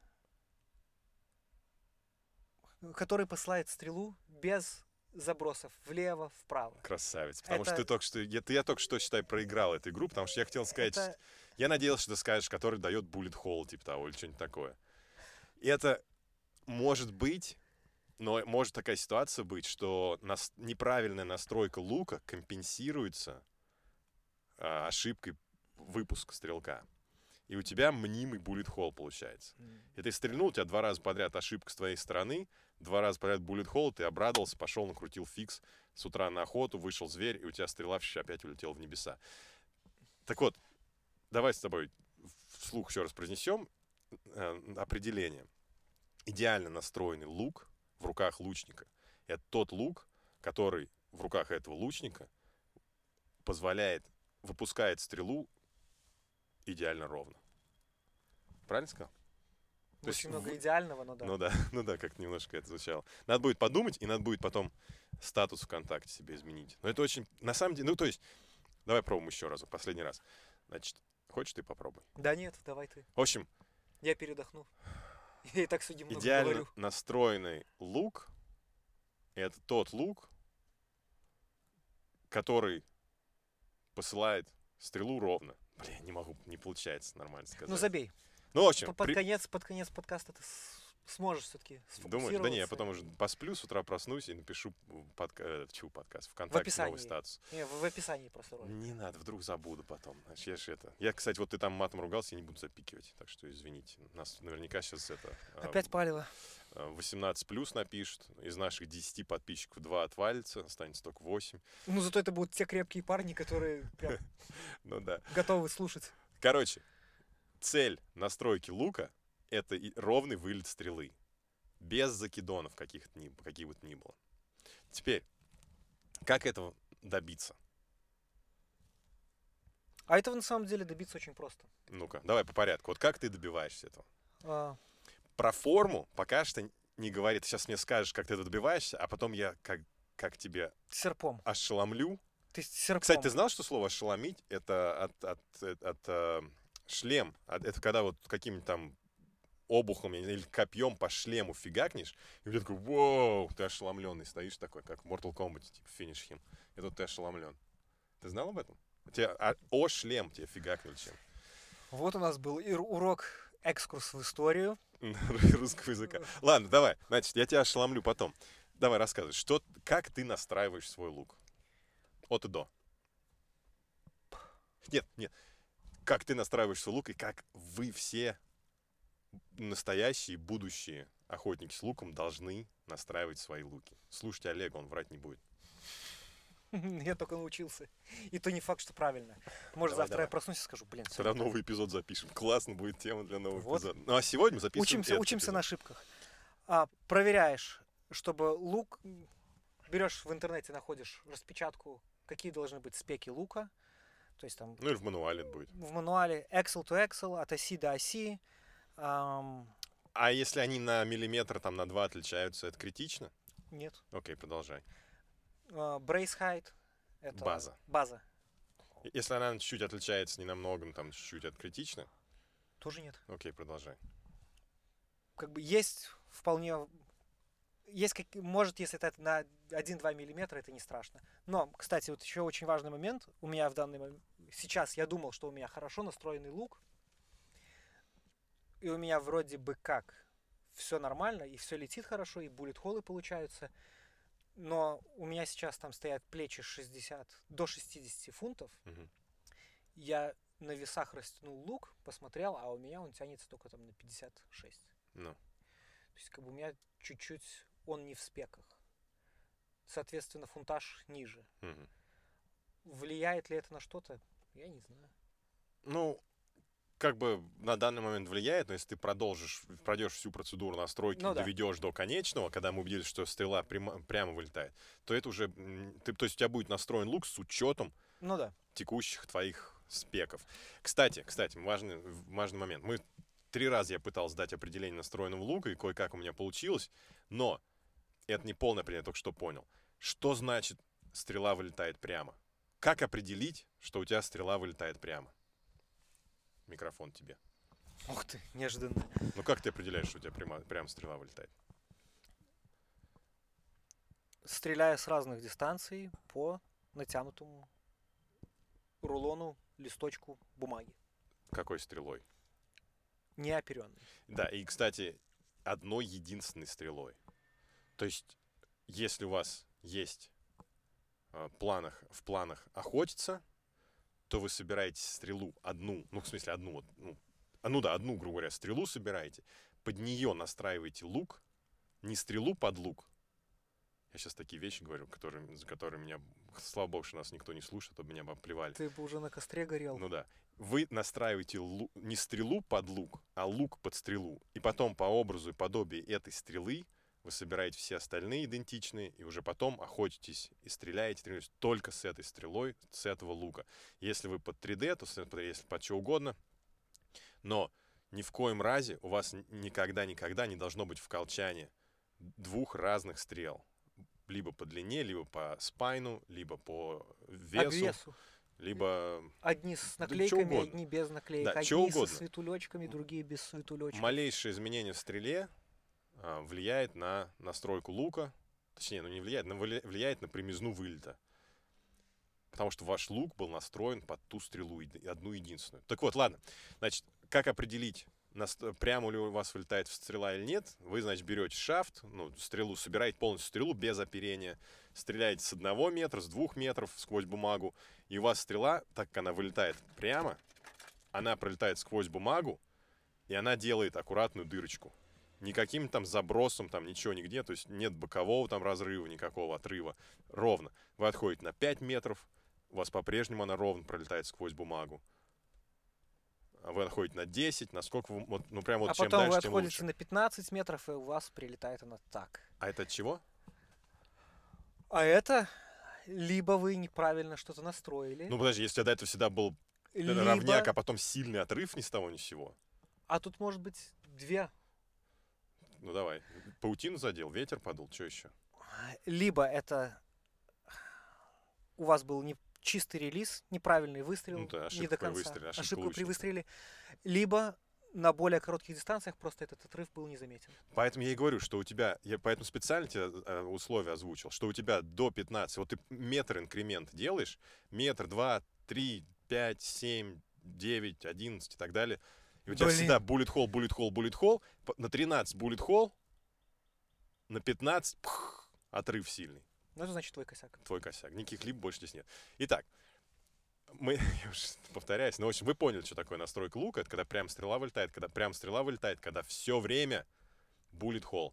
Который посылает стрелу без забросов влево, вправо. Красавец. Потому что ты только что... Я только что, считай, проиграл эту игру, потому что я хотел сказать... Я надеялся, что ты скажешь, который дает bullet hole, типа того, или что-нибудь такое. И это может быть... Но может такая ситуация быть, что неправильная настройка лука компенсируется ошибкой выпуска стрелка. И у тебя мнимый bullet hole получается. И ты стрельнул, у тебя 2 раза подряд ошибка с твоей стороны, 2 раза подряд bullet hole, ты обрадовался, пошел, накрутил фикс, с утра на охоту, вышел зверь, и у тебя стрела опять улетела в небеса. Так вот, давай с тобой вслух еще раз произнесем определение. Идеально настроенный лук в руках лучника — это тот лук, который в руках этого лучника выпускает стрелу идеально ровно. Правильно сказал? Очень много идеального, но да. Ну да, как немножко это звучало. Надо будет подумать, и надо будет потом статус ВКонтакте себе изменить. Но это очень, на самом деле, давай пробуем еще раз, последний раз. Значит, хочешь ты попробуй? Да нет, давай ты. В общем... Я передохну. Я и так сегодня много идеально говорю. настроенный лук — это тот лук, который посылает стрелу ровно. Блин, не могу, не получается нормально сказать. Ну забей. Ну, в общем... Под конец подкаста ты сможешь все-таки сфокусироваться. Думаешь, да не, я потом уже посплю, с утра проснусь и напишу подкаст ВКонтакте, новый статус. В описании просто ролик. Не надо, вдруг забуду потом. Я, кстати, вот ты там матом ругался, я не буду запикивать. Так что извините. Нас наверняка сейчас Опять палево. 18+ напишут. Из наших 10 подписчиков 2 отвалится, останется только 8. Ну, зато это будут те крепкие парни, которые прям готовы слушать. Короче, цель настройки лука — это ровный вылет стрелы. Без закидонов каких бы то ни было. Теперь, как этого добиться? А этого на самом деле добиться очень просто. Ну-ка, давай по порядку. Вот как ты добиваешься этого? А, Про форму пока что не говори. Ты сейчас мне скажешь, как ты это добиваешься, а потом я как тебе серпом. ошеломлю. Ты серпом. Кстати, ты знал, что слово «ошеломить» — это от шлем. Это когда вот каким-нибудь там обухом или копьем по шлему фигакнешь, и ты такой: «Воу, ты ошеломленный». Стоишь такой, как в Mortal Kombat, типа финиш хим. И тут ты ошеломлен. Ты знал об этом? Шлем тебе фигакнул чем. Вот у нас был урок, экскурс в историю. Русского языка. Ладно, давай. Значит, я тебя ошеломлю потом. Давай рассказывай, как ты настраиваешь свой лук? От и до. Нет. Как ты настраиваешь свой лук и как вы все настоящие, будущие охотники с луком должны настраивать свои луки. Слушайте Олега, он врать не будет. Я только научился. И то не факт, что правильно. Может, Давай, завтра давай. я проснусь и скажу: блин, Тогда сегодня новый эпизод запишем. Классно будет тема для нового Вот. эпизода. Ну а сегодня мы записываем учимся на ошибках. Проверяешь, чтобы лук... Берешь в интернете, находишь распечатку, какие должны быть спеки лука. То есть там Ну или в мануале будет. в мануале Excel to Excel, от оси до оси. А если они на миллиметр, там, на 2 отличаются, это критично? Нет. Окей, продолжай. Brace height. Это База. Если она чуть-чуть отличается, не намного, но там чуть-чуть, это критично? Тоже нет. Окей, продолжай. Как бы есть вполне... Может, если это на 1-2 миллиметра, это не страшно. Но, кстати, вот еще очень важный момент. У меня в данный момент... Сейчас я думал, что у меня хорошо настроенный лук. И у меня вроде бы как все нормально, и все летит хорошо, и буллет-холлы получаются. Но у меня сейчас там стоят плечи до 60 фунтов. Мгм. Я на весах растянул лук, посмотрел, а у меня он тянется только там на 56. Ну. То есть как бы у меня чуть-чуть он не в спеках. Соответственно, фунтаж ниже. Мгм. Влияет ли это на что-то? Я не знаю. Ну, как бы на данный момент влияет, но если ты пройдешь всю процедуру настройки, Ну да. доведешь до конечного, когда мы убедились, что стрела прямо вылетает, то это уже... то есть у тебя будет настроен лук с учетом Ну да. текущих твоих спеков. Кстати, важный момент. 3 раза я пытался дать определение настроенного лука, и кое-как у меня получилось, но это не полное определение, я только что понял. Что значит стрела вылетает прямо? Как определить, что у тебя стрела вылетает прямо? Микрофон тебе. Ух ты, неожиданно. Ну как ты определяешь, что у тебя прямо стрела вылетает? Стреляя с разных дистанций по натянутому рулону, листочку бумаги. Какой стрелой? Неоперенный. Да, и, кстати, одной единственной стрелой. То есть, если у вас есть в планах охотиться, то вы собираете стрелу одну, ну, в смысле, одну, одну, грубо говоря, стрелу собираете, под нее настраиваете лук, не стрелу под лук. Я сейчас такие вещи говорю, за которые меня, слава богу, что нас никто не слушает, а то меня бы оплевали. Ты бы уже на костре горел. Ну да. Вы настраиваете не стрелу под лук, а лук под стрелу. И потом по образу и подобию этой стрелы вы собираете все остальные идентичные, и уже потом охотитесь и стреляете только с этой стрелой, с этого лука. Если вы под 3D, то если под что угодно. Но ни в коем разе у вас никогда не должно быть в колчане 2 разных стрел. Либо по длине, либо по спайну, либо по весу. Либо... Одни с наклейками, одни без наклеек. Да, одни со светулечками, другие без светулечков. Малейшее изменение в стреле влияет на настройку лука. Точнее, не влияет, но влияет на примизну вылета. Потому что ваш лук был настроен под ту стрелу, одну единственную. Так вот, ладно. Значит, как определить, прямо ли у вас вылетает стрела или нет? Вы, значит, берете шафт, стрелу, собираете полностью стрелу без оперения, стреляете с 1 метра, с 2 метров сквозь бумагу, и у вас стрела, так как она вылетает прямо, она пролетает сквозь бумагу, и она делает аккуратную дырочку. Никаким там забросом, там ничего нигде, то есть нет бокового там разрыва, никакого отрыва. Ровно. Вы отходите на 5 метров, у вас по-прежнему она ровно пролетает сквозь бумагу. Вы отходите на 10, насколько вы... прям вот чем потом дальше, вы тем отходите лучше. на 15 метров, и у вас прилетает она так. А это от чего? А это либо вы неправильно что-то настроили. Подожди, если до этого всегда был равняк, Либо... а потом сильный отрыв ни с того ни с сего. А тут может быть две. Ну давай. Паутину задел, ветер подул, что еще? Либо это у вас был не чистый релиз, неправильный выстрел, Ну да, не ошибка до при конца, выстреле, ошибка ошибка при лучника. выстреле. Либо на более коротких дистанциях просто этот отрыв был незаметен. Поэтому я и говорю, что у тебя, я поэтому специально тебе условия озвучил, что у тебя до 15, вот ты метр инкремент делаешь, метр, 2, 3, 5, 7, 9, 11 и так далее. И у тебя Блин. всегда bullet hole, на 13 bullet hole, на 15 отрыв сильный. Ну, это значит твой косяк. Твой косяк. Никаких либо больше здесь нет. Итак, я уже повторяюсь, но в общем, вы поняли, что такое настройка лука. Это когда прям стрела вылетает, когда все время bullet hole.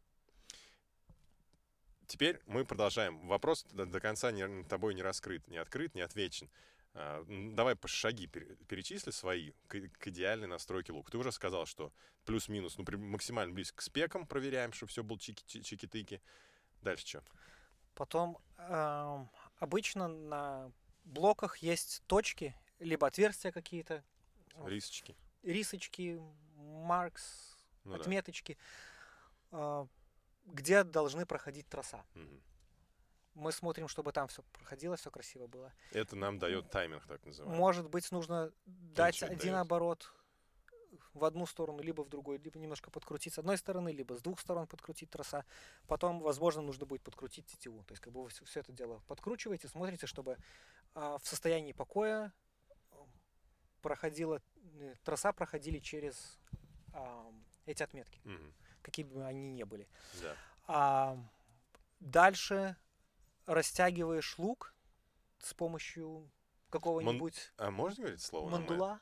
Теперь мы продолжаем. Вопрос до конца тобой не раскрыт, не открыт, не отвечен. Давай по шаги перечисли свои к идеальной настройке лука. Ты уже сказал, что плюс-минус, максимально близко к спекам проверяем, чтобы все было чики-тыки. Дальше что? Потом обычно на блоках есть точки, либо отверстия какие-то, Рисочки. рисочки, маркс, Ну да. отметочки, где должны проходить троса. Мгм. Мы смотрим, чтобы там все проходило, все красиво было. Это нам дает тайминг, так называемый. Может быть, нужно дать ничего не один даёт. оборот в одну сторону, либо в другую, либо немножко подкрутить с одной стороны, либо с двух сторон подкрутить троса. Потом, возможно, нужно будет подкрутить тетиву. То есть, как бы вы все это дело подкручиваете, смотрите, чтобы в состоянии покоя троса проходили через эти отметки, Мгм. какие бы они ни были. Да. Дальше растягиваешь лук с помощью какого-нибудь А можно говорить слово на «мэ»? мандула.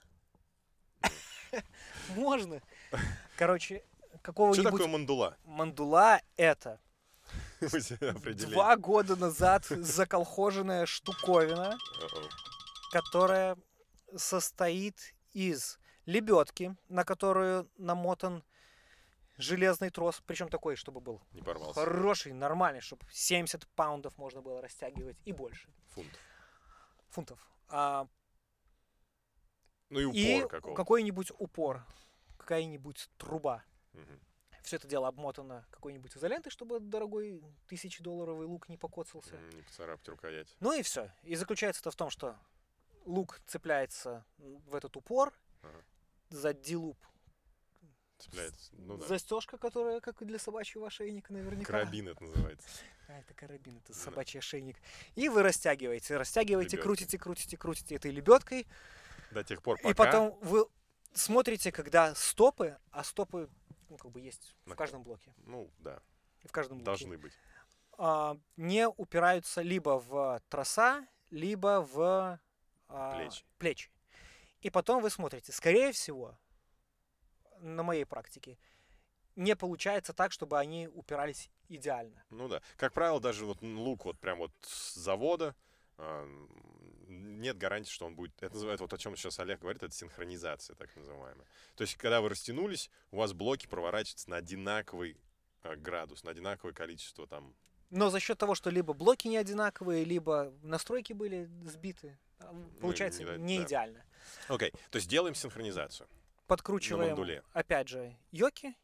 Можно. Короче, Что какого-нибудь... такое мандула? Мандула — это Определение. 2 года назад заколхоженная штуковина, Uh-oh. которая состоит из лебедки, на которую намотан железный трос, причем такой, чтобы был Не порвался. хороший, нормальный, чтобы 70 паундов можно было растягивать и больше. Фунтов. Ну и упор И какого-то. какой-нибудь упор, какая-нибудь труба. Мгм. Все это дело обмотано какой-нибудь изолентой, чтобы дорогой $1000 лук не покоцался. Не поцарапать рукоять. Ну и все. И заключается это в том, что лук цепляется в этот упор, Ага. за дилуп Цепляется. Ну да. застежка, которая как и для собачьего ошейника наверняка. Карабин это называется. Это карабин, это Да. собачий ошейник. И вы растягиваете, Лебёдкой. крутите этой лебедкой. До тех пор, И пока... потом вы смотрите, когда стопы, а стопы, есть На в каждом блоке. Ну, да. В каждом блоке. Должны быть. Не упираются либо в троса, либо в Плечи. И потом вы смотрите, скорее всего, на моей практике, не получается так, чтобы они упирались идеально. Ну да. Как правило, даже вот лук вот прям вот с завода нет гарантии, что он будет... Это называется, вот о чем сейчас Олег говорит, это синхронизация, так называемая. То есть, когда вы растянулись, у вас блоки проворачиваются на одинаковый градус, на одинаковое количество там... Но за счет того, что либо блоки не одинаковые, либо настройки были сбиты, получается не да. идеально. Окей, то есть делаем синхронизацию. На Подкручиваем, мандуле. опять же, йоки,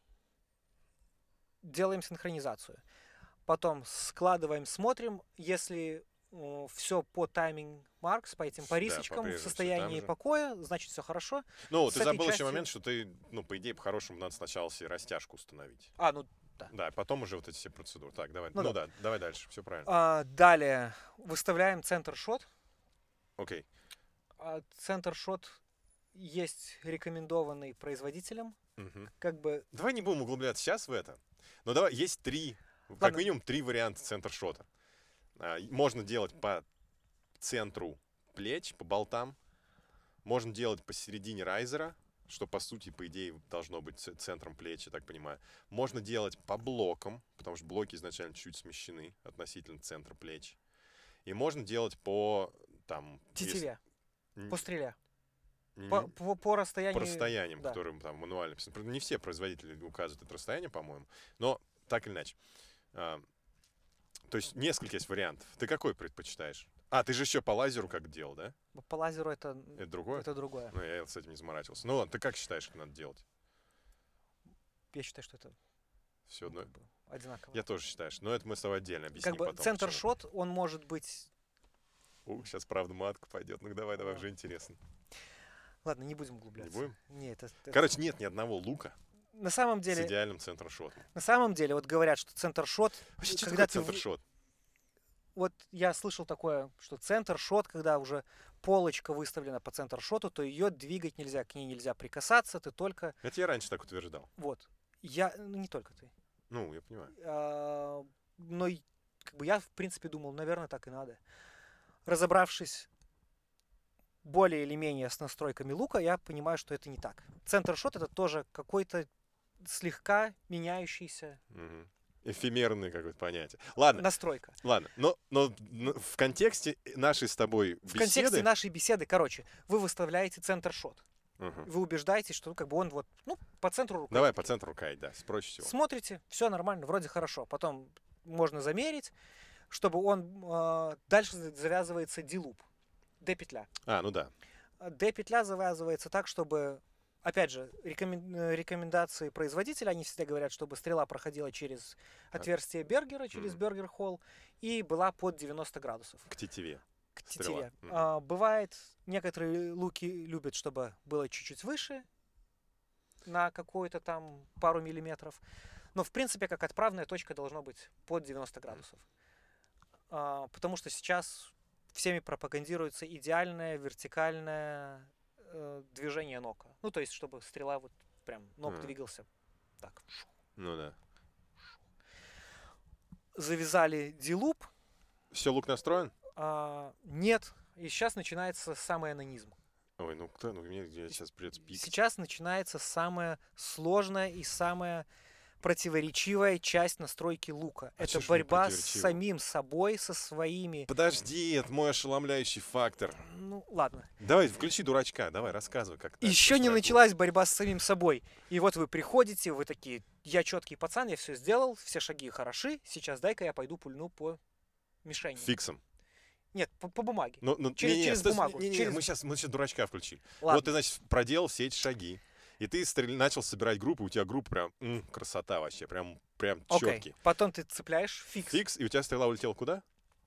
делаем синхронизацию. Потом складываем, смотрим, если все по тайминг маркс, по этим по рисочкам, в по-прежнему всё состоянии там же. покоя, значит все хорошо. Ну, С ты этой забыл еще частью- момент, что ты, по идее, по-хорошему надо сначала себе растяжку установить. Да. Да, потом уже вот эти все процедуры. Так, давай. Ну Ну да. да, давай дальше, все правильно. Далее выставляем центр-шот. Окей. Центр-шот есть рекомендованный производителем. Мгм. Как бы Давай не будем углубляться сейчас в это. Но давай, есть как Ладно. минимум три варианта центр-шота. Можно делать по центру плеч, по болтам. Можно делать посередине райзера, что, по сути, по идее, должно быть центром плеч, я так понимаю. Можно делать по блокам, потому что блоки изначально чуть смещены относительно центра плеч. И можно делать по там... тетиве, если- по стреле, не- по расстоянию. по расстояниям, да. которые там мануально писаны. Не все производители указывают это расстояние, по-моему, но так или иначе. То есть несколько есть вариантов. Ты какой предпочитаешь? А, ты же еще по лазеру как делал, да? По лазеру это другое? Это другое. Ну, я с этим не заморачивался. Ну ладно, ты как считаешь, как надо делать? Я считаю, что это Все одно. как бы одинаково. Я тоже считаю, но это мы с тобой отдельно объясним Как бы потом. центр-шот, он может быть... Сейчас правда матка пойдет. Ну давай, уже интересно. Ладно, не будем углубляться. Не будем? Нет, Короче, нет ни одного лука на самом с деле, идеальным центр-шотом. на самом деле, вот говорят, что центр-шот... Вообще, что когда такое центр-шот? Вот я слышал такое, что центр-шот, когда уже полочка выставлена по центр-шоту, то ее двигать нельзя, к ней нельзя прикасаться, ты только... Это я раньше так утверждал. Вот. Ну, не только ты. Ну, я понимаю. Но как бы я, в принципе, думал, наверное, так и надо. Разобравшись более или менее с настройками лука, я понимаю, что это не так. Центр-шот — это тоже какой-то слегка меняющийся Эфемерное какое-то понятие. Ладно. настройка. Ладно, но в контексте нашей с тобой беседы... В контексте нашей беседы, короче, вы выставляете центр-шот. Угу. Вы убеждаетесь, что как бы он вот, по центру руки. Давай по центру рука, да, проще всего. Смотрите, все нормально, вроде хорошо. Потом можно замерить, чтобы он... дальше завязывается D-луп, D-петля. Ну да. D-петля завязывается так, чтобы... Опять же, рекомендации производителя, они всегда говорят, чтобы стрела проходила через отверстие Бергера, через Бергер-холл, и была под 90 градусов. К тетиве. К тетиве. Бывает, некоторые луки любят, чтобы было чуть-чуть выше, на какую-то там пару миллиметров. Но, в принципе, как отправная точка должно быть под 90 градусов. Потому что сейчас всеми пропагандируется идеальное вертикальное движение нока. Ну, то есть, чтобы стрела вот прям ног двигался так. Ну да. Завязали D-луп. Все, лук настроен? Нет. И сейчас начинается самый анонизм. Ой, мне сейчас придется пикать. Сейчас начинается самая сложная и самая противоречивая часть настройки лука. Это борьба с самим собой, со своими... Подожди, это мой ошеломляющий фактор. Ну, ладно. Давай, включи дурачка, давай, рассказывай, как это. Еще не началась борьба с самим собой. И вот вы приходите, вы такие, я четкий пацан, я все сделал, все шаги хороши, сейчас дай-ка я пойду пульну по мишени. Фиксом. Нет, по бумаге. Через бумагу. Мы сейчас дурачка включили. Ладно. Вот ты, значит, проделал все эти шаги. И ты начал собирать группу, у тебя группа прям красота вообще, прям четкий. Потом ты цепляешь фикс. Фикс, и у тебя стрела улетела куда?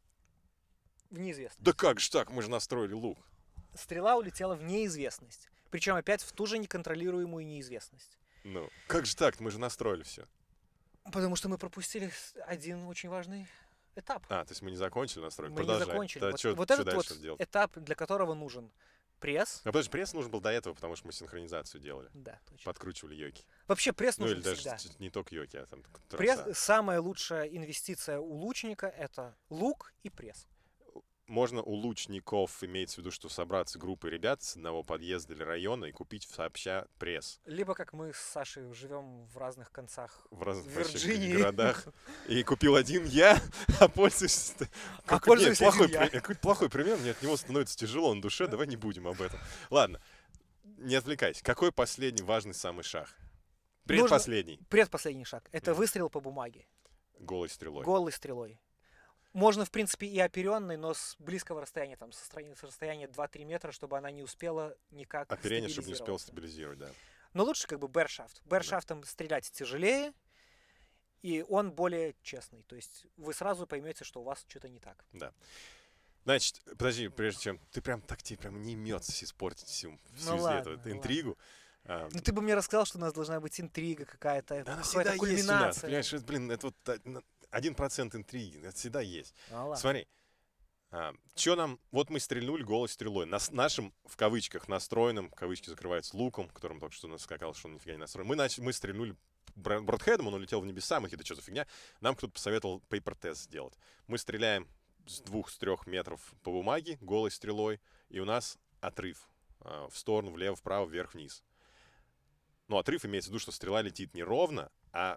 В неизвестность. Да как же так? Мы же настроили лук. Стрела улетела в неизвестность. Причем опять в ту же неконтролируемую неизвестность. Ну, как же так? Мы же настроили все. Потому что мы пропустили один очень важный этап. То есть мы не закончили настройку? Мы не закончили. Вот этот вот этап, для которого нужен пресс. Потому что пресс нужен был до этого, потому что мы синхронизацию делали. Да, точно. Подкручивали йоки. Вообще пресс нужен или всегда. даже не только йоки, а там пресс, самая лучшая инвестиция у лучника — это лук и пресс. Можно у лучников, имеется в виду, что собраться группой ребят с одного подъезда или района и купить сообща пресс. Либо как мы с Сашей живем в разных концах в разных Вирджинии городах. И купил один я, а пользуюсь... Какой-то плохой пример, мне от него становится тяжело на душе, давай не будем об этом. Ладно, не отвлекайся. Какой последний важный самый шаг? Предпоследний. Предпоследний шаг. Это выстрел по бумаге. Голой стрелой. Голой стрелой. Можно, в принципе, и оперенной, но с близкого расстояния, там, с расстояния 2-3 метра, чтобы она не успела никак оперение, чтобы не успел стабилизировать, да. Но лучше как бы бэршафт. Бэршафтом стрелять тяжелее, и он более честный. То есть вы сразу поймете, что у вас что-то не так. Да. Значит, подожди, прежде чем... Ты прям так тебе прям не имется испортить всю эту интригу. Ну ты бы мне рассказал, что у нас должна быть интрига какая-то. Да, она всегда есть у нас. Понимаешь, это вот 1% интриги. Это всегда есть. Смотри. Что нам... Вот мы стрельнули голой стрелой. Нашим, в кавычках, настроенным, кавычки закрываются, луком, которым только что сказал, что он нифига не настроен. Мы стрельнули бродхедом, он улетел в небеса, мы какие-то что-то фигня. Нам кто-то посоветовал пейпер-тест сделать. Мы стреляем с 2-3 метров по бумаге голой стрелой, и у нас отрыв в сторону, влево, вправо, вверх, вниз. Ну, отрыв имеется в виду, что стрела летит не ровно, а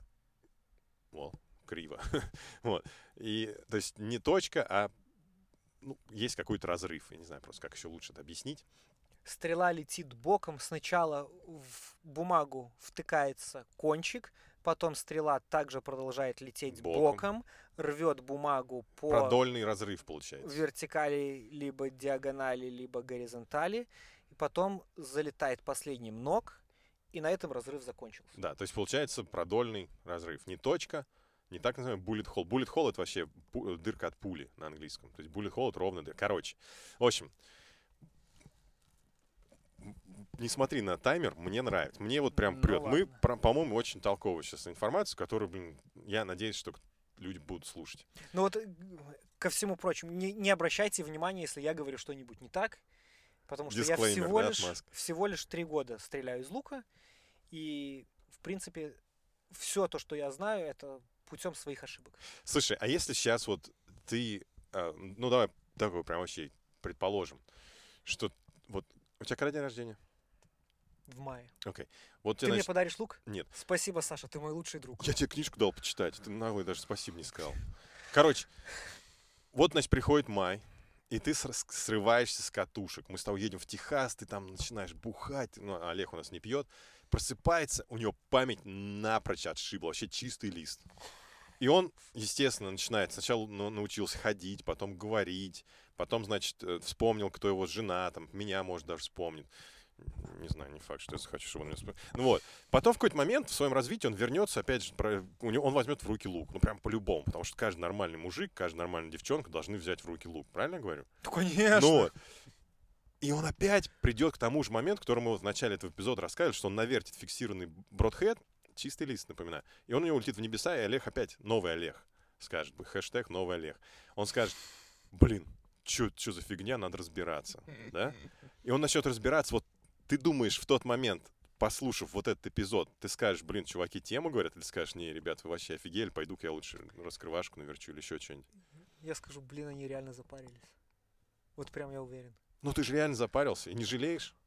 криво. Вот. И, то есть не точка, а есть какой-то разрыв. Я не знаю просто, как еще лучше это объяснить. Стрела летит боком. Сначала в бумагу втыкается кончик, потом стрела также продолжает лететь Боком. боком, рвет бумагу по Продольный разрыв получается. вертикали, либо диагонали, либо горизонтали, и потом залетает последним ног, и на этом разрыв закончился. Да, то есть получается продольный разрыв. Не точка, не так называемый bullet hole. Bullet hole — это вообще дырка от пули на английском. То есть bullet hole — это ровно дырка. Короче, в общем, не смотри на таймер, мне нравится. Мне вот прям Ну прет. Мы, ладно. по-моему, очень толковую сейчас информацию, которую, блин, я надеюсь, что люди будут слушать. Ну вот ко всему прочему, не обращайте внимания, если я говорю что-нибудь не так, потому что я Дисклеймер, да, отмазка. всего лишь 3 года стреляю из лука, и, в принципе, все то, что я знаю, это путем своих ошибок. Слушай, а если сейчас вот ты, ну давай такой прям вообще предположим, что вот у тебя когда день рождения? В мае. Окей. Вот Ты тебе, мне значит, подаришь лук? нет. Спасибо, Саша, ты мой лучший друг. Я тебе книжку дал почитать, ты наглый даже спасибо не сказал. Короче, вот, значит, приходит май, и ты срываешься с катушек. Мы с тобой едем в Техас, ты там начинаешь бухать, ну, Олег у нас не пьет, просыпается, у него память напрочь отшибла, вообще чистый лист. И он, естественно, начинает, сначала научился ходить, потом говорить, потом, значит, вспомнил, кто его жена, там, меня, может, даже вспомнит. Не знаю, не факт, что я захочу, чтобы он меня вспомнил. Ну вот. Потом в какой-то момент в своем развитии он вернется, опять же, он возьмет в руки лук. Ну, прям по-любому. Потому что каждый нормальный мужик, каждая нормальная девчонка должны взять в руки лук. Правильно я говорю? Ну, конечно. Ну вот. И он опять придет к тому же моменту, который мы вот в начале этого эпизода рассказали, что он навертит фиксированный бродхед, чистый лист, напоминаю, и он у него улетит в небеса, и Олег опять, новый Олег, скажет, хэштег новый Олег. Он скажет, блин, что за фигня, надо разбираться, да? И он начнет разбираться, вот ты думаешь в тот момент, послушав вот этот эпизод, ты скажешь, блин, чуваки тему говорят, или скажешь, не, ребят, вы вообще офигели, пойду-ка я лучше раскрывашку наверчу или еще что-нибудь. Я скажу, блин, они реально запарились. Вот прям я уверен. Ну ты же реально запарился и не жалеешь?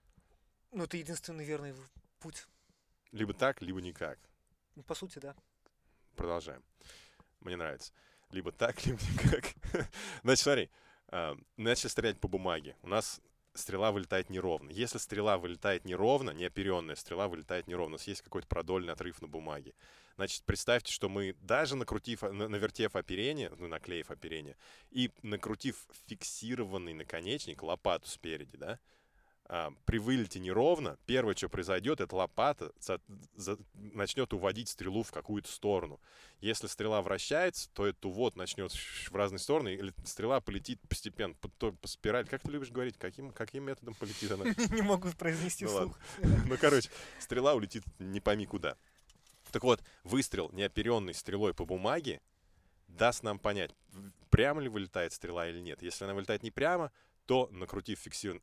Ну, это единственный верный путь. Либо так, либо никак. Ну, по сути, да. Продолжаем. Мне нравится. Либо так, либо никак. Значит, смотри, начали стрелять по бумаге. У нас стрела вылетает неровно. Если стрела вылетает неровно, неоперенная стрела вылетает неровно, у нас есть какой-то продольный отрыв на бумаге. Значит, представьте, что мы даже навертев оперение, ну, наклеив оперение, и накрутив фиксированный наконечник, лопату спереди, да, при вылете неровно, первое, что произойдет, это лопата начнет уводить стрелу в какую-то сторону. Если стрела вращается, то этот увод начнет в разные стороны, или стрела полетит постепенно по спирали. Как ты любишь говорить? Каким методом полетит она? Не могу произнести Ну вслух. Ну, короче, стрела улетит не пойми куда. Так вот, выстрел, неоперенный стрелой по бумаге, даст нам понять, прямо ли вылетает стрела или нет. Если она вылетает не прямо, то, накрутив фиксированный...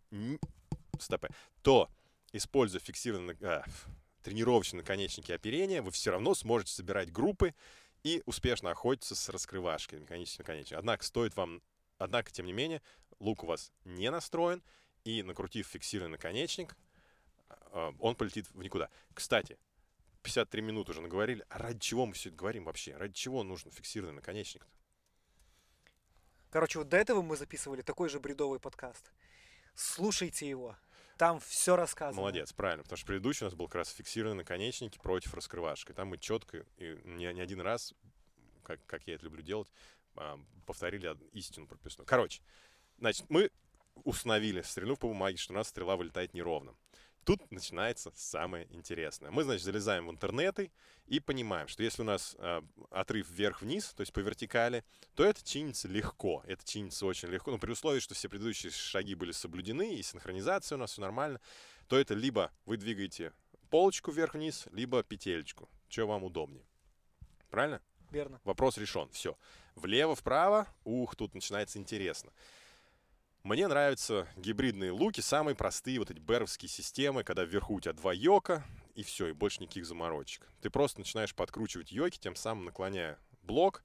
то, используя тренировочные наконечники оперения, вы все равно сможете собирать группы и успешно охотиться с раскрывашкой наконечниками. Однако, тем не менее, лук у вас не настроен, и, накрутив фиксированный наконечник, он полетит в никуда. Кстати, 53 минуты уже наговорили. А ради чего мы все это говорим вообще? Ради чего нужен фиксированный наконечник-то? Короче, вот до этого мы записывали такой же бредовый подкаст. Слушайте его. Там все рассказано. Молодец, правильно. Потому что предыдущий у нас был как раз фиксированные наконечники против раскрывашки. Там мы четко и не один раз, как я это люблю делать, повторили истину прописную. Короче, значит, мы установили, стрельнув по бумаге, что у нас стрела вылетает неровно. Тут начинается самое интересное. Мы, значит, залезаем в интернеты и понимаем, что если у нас отрыв вверх-вниз, то есть по вертикали, то это чинится легко. Это чинится очень легко. Но при условии, что все предыдущие шаги были соблюдены, и синхронизация у нас все нормально, то это либо вы двигаете полочку вверх-вниз, либо петелечку. Что вам удобнее. Правильно? Верно. Вопрос решен. Все. Влево-вправо, тут начинается интересно. Мне нравятся гибридные луки, самые простые вот эти беровские системы, когда вверху у тебя 2 йока, и все, и больше никаких заморочек. Ты просто начинаешь подкручивать йоки, тем самым наклоняя блок,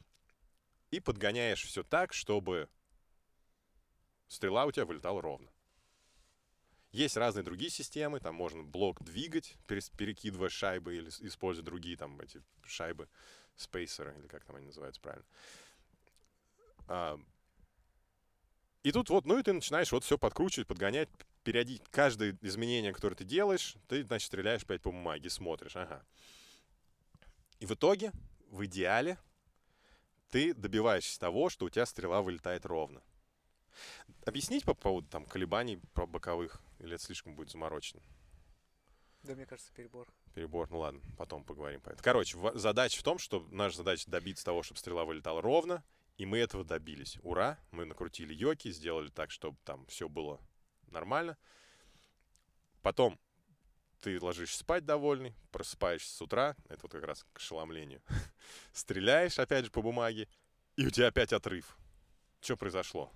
и подгоняешь все так, чтобы стрела у тебя вылетала ровно. Есть разные другие системы, там можно блок двигать, перекидывая шайбы, или используя другие там эти шайбы, спейсеры, или как там они называются правильно. И тут вот, и ты начинаешь вот все подкручивать, подгонять, каждое изменение, которое ты делаешь, ты, значит, стреляешь опять по бумаге, смотришь, ага. И в итоге, в идеале, ты добиваешься того, что у тебя стрела вылетает ровно. Объяснить по поводу там колебаний боковых? Или это слишком будет заморочено? Да, мне кажется, перебор. Перебор, ну ладно, потом поговорим по этому. Короче, задача в том, что наша задача добиться того, чтобы стрела вылетала ровно, и мы этого добились. Ура! Мы накрутили йоки, сделали так, чтобы там все было нормально. Потом ты ложишься спать довольный, просыпаешься с утра, это вот как раз к ошеломлению, стреляешь опять же по бумаге, и у тебя опять отрыв. Что произошло?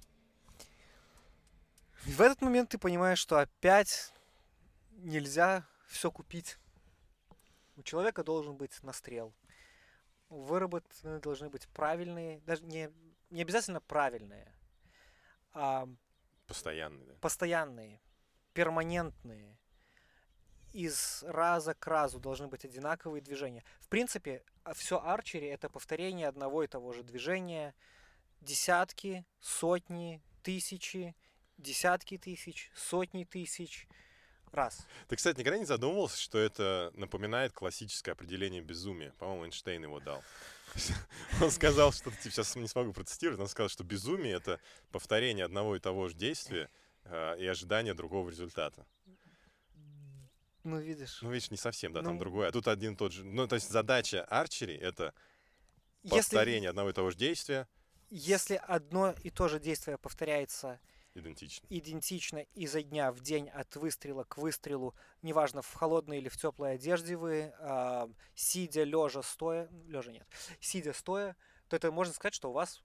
В этот момент ты понимаешь, что опять нельзя все купить. У человека должен быть настрел. Выработаны должны быть правильные, даже не обязательно правильные, а Постоянный, да? постоянные, перманентные. Из раза к разу должны быть одинаковые движения. В принципе, все арчери — это повторение одного и того же движения. Десятки, сотни, тысячи, десятки тысяч, сотни тысяч раз. Ты, кстати, никогда не задумывался, что это напоминает классическое определение безумия? По-моему, Эйнштейн его дал. Он сказал, что, типа, сейчас не смогу процитировать, он сказал, что безумие — это повторение одного и того же действия и ожидание другого результата. Ну, видишь. Ну, видишь, не совсем, да, там Ну, другое. А тут один и тот же. Ну, то есть задача арчери — это если, повторение одного и того же действия если одно и то же действие повторяется идентично. идентично изо дня в день от выстрела к выстрелу, неважно, в холодной или в теплой одежде вы, сидя, лежа, стоя, лежа нет, сидя, стоя, то это можно сказать, что у вас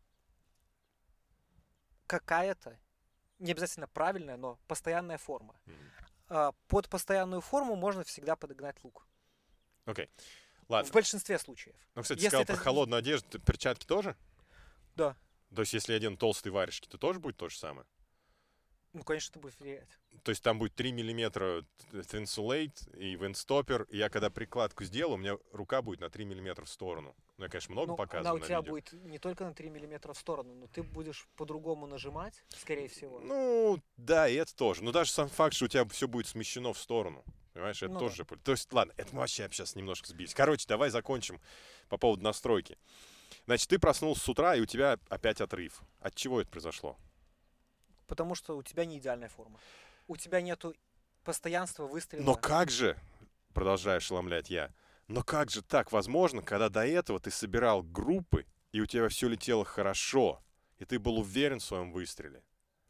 какая-то, не обязательно правильная, но постоянная форма. Под постоянную форму можно всегда подогнать лук. Окей. В Ладно. большинстве случаев. Ну, кстати, Если сказал это- про холодную одежду, перчатки тоже? Да. То есть, если я одену толстые варежки, то тоже будет то же самое? Ну, конечно, это будет влиять. То есть там будет 3 миллиметра Thinsulate и Windstopper, и я когда прикладку сделаю, у меня рука будет на 3 миллиметра в сторону. Ну, я, конечно, много Ну, показываю она у на тебя видео. будет не только на 3 миллиметра в сторону, но ты будешь по-другому нажимать, скорее всего. Ну, да, и это тоже. Но даже сам факт, что у тебя все будет смещено в сторону. Понимаешь, это Ну тоже... да. То есть, ладно, это мы вообще сейчас немножко сбились. Короче, давай закончим по поводу настройки. Значит, ты проснулся с утра, и у тебя опять отрыв. От чего это произошло? Потому что у тебя не идеальная форма. У тебя нету постоянства выстрела. Но как же, продолжаю ошеломлять я, но как же так возможно, когда до этого ты собирал группы, и у тебя все летело хорошо, и ты был уверен в своем выстреле,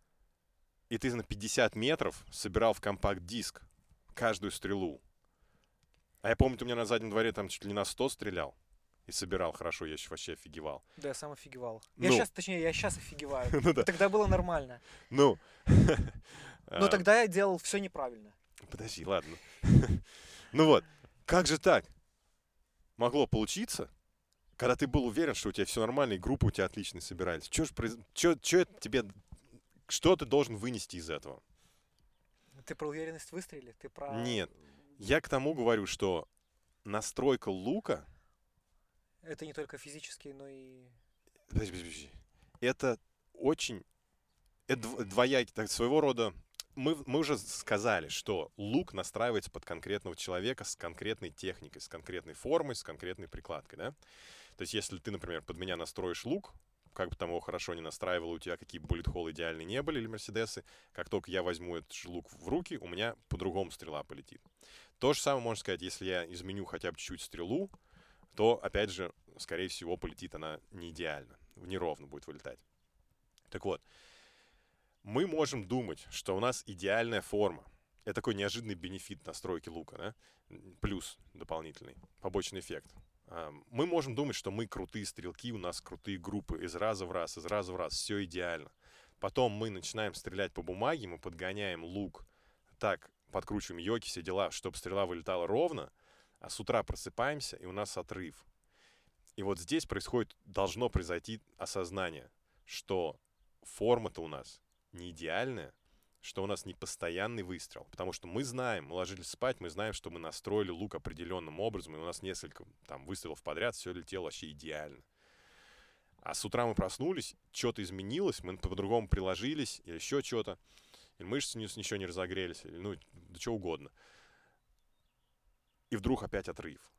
и ты на 50 метров собирал в компакт-диск каждую стрелу. А я помню, ты у меня на заднем дворе там чуть ли не на 100 стрелял и собирал хорошо, я еще вообще офигевал. Да, я сам офигевал. Ну. Я сейчас офигеваю. Ну да. Тогда было нормально. Ну. Но тогда я делал все неправильно. Подожди, ладно. Ну вот, как же так могло получиться, когда ты был уверен, что у тебя все нормально, и группы у тебя отлично собирались? Чё это тебе... Что ты должен вынести из этого? Ты про уверенность в выстреле? Ты про... Нет. Я к тому говорю, что настройка лука... Это не только физический, но и... Подожди. Это очень... Это двоякий, так, своего рода... Мы уже сказали, что лук настраивается под конкретного человека с конкретной техникой, с конкретной формой, с конкретной прикладкой, да? То есть, если ты, например, под меня настроишь лук, как бы там его хорошо не настраивало, у тебя какие буллет-холлы идеальные не были, или мерседесы, как только я возьму этот же лук в руки, у меня по-другому стрела полетит. То же самое можно сказать, если я изменю хотя бы чуть-чуть стрелу, то, опять же, скорее всего, полетит она не идеально, неровно будет вылетать. Так вот, мы можем думать, что у нас идеальная форма. Это такой неожиданный бенефит настройки лука, да? Плюс дополнительный, побочный эффект. Мы можем думать, что мы крутые стрелки, у нас крутые группы из раза в раз, все идеально. Потом мы начинаем стрелять по бумаге, мы подгоняем лук, так, подкручиваем йоки, все дела, чтобы стрела вылетала ровно, а с утра просыпаемся, и у нас отрыв. И вот здесь должно произойти осознание, что форма-то у нас не идеальная, что у нас не постоянный выстрел. Потому что мы знаем, мы ложились спать, мы знаем, что мы настроили лук определенным образом, и у нас несколько там выстрелов подряд, все летело вообще идеально. А с утра мы проснулись, что-то изменилось, мы по-другому приложились, или еще что-то, или мышцы ничего не разогрелись, или, ну, да что угодно. И вдруг опять отрыв.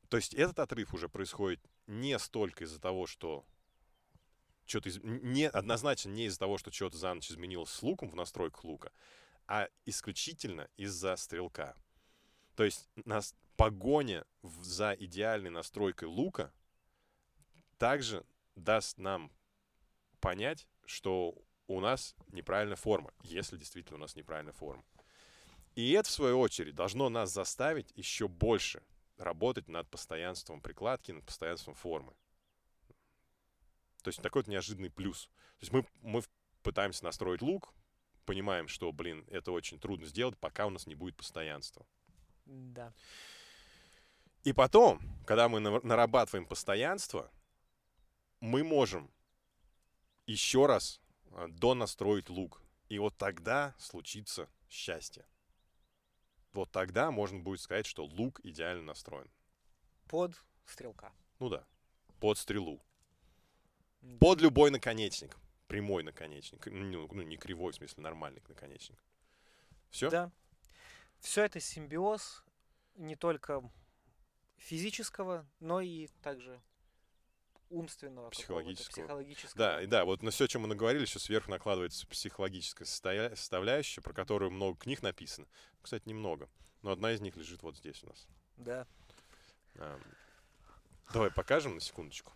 То есть этот отрыв уже происходит не столько из-за того, что что-то однозначно не из-за того, что что-то за ночь изменилось с луком в настройках лука, а исключительно из-за стрелка. То есть погоня за идеальной настройкой лука также даст нам понять, что у нас неправильная форма, если действительно у нас неправильная форма. И это, в свою очередь, должно нас заставить еще больше работать над постоянством прикладки, над постоянством формы. То есть такой вот неожиданный плюс. То есть мы пытаемся настроить лук, понимаем, что, это очень трудно сделать, пока у нас не будет постоянства. Да. И потом, когда мы нарабатываем постоянство, мы можем еще раз донастроить лук. И вот тогда случится счастье. Вот тогда можно будет сказать, что лук идеально настроен. Под стрелка. Ну да, под стрелу. Да. Под любой наконечник. Прямой наконечник. Ну, не кривой, в смысле, нормальный наконечник. Все? Да. Все это симбиоз не только физического, но и также умственного, психологического. Да, вот на все, о чем мы наговорили, еще сверху накладывается психологическая составляющая, про которую много книг написано. Кстати, немного. Но одна из них лежит вот здесь у нас. Да. Давай покажем на секундочку.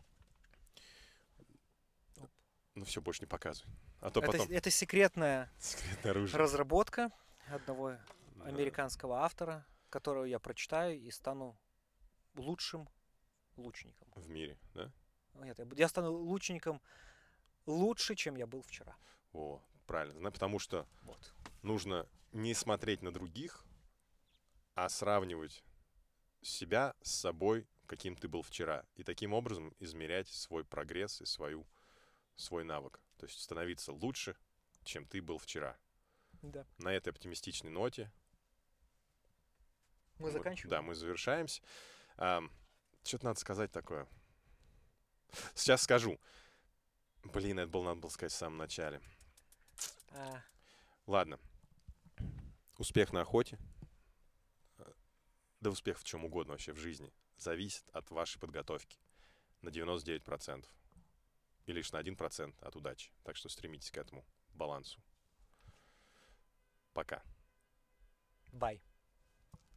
Ну все, больше не показывай. А то потом... Это секретная оружие. Разработка одного американского автора, которую я прочитаю и стану лучшим лучником. В мире, да? Нет, я стану лучником лучше, чем я был вчера. О, правильно. Потому что нужно не смотреть на других, а сравнивать себя с собой, каким ты был вчера. И таким образом измерять свой прогресс и свой навык. То есть становиться лучше, чем ты был вчера. Да. На этой оптимистичной ноте мы заканчиваем. Да, мы завершаемся. Что-то надо сказать такое. Сейчас скажу. Это надо было сказать в самом начале. Ладно. Успех на охоте, да успех в чем угодно вообще в жизни, зависит от вашей подготовки на 99%. И лишь на 1% от удачи. Так что стремитесь к этому балансу. Пока. Bye.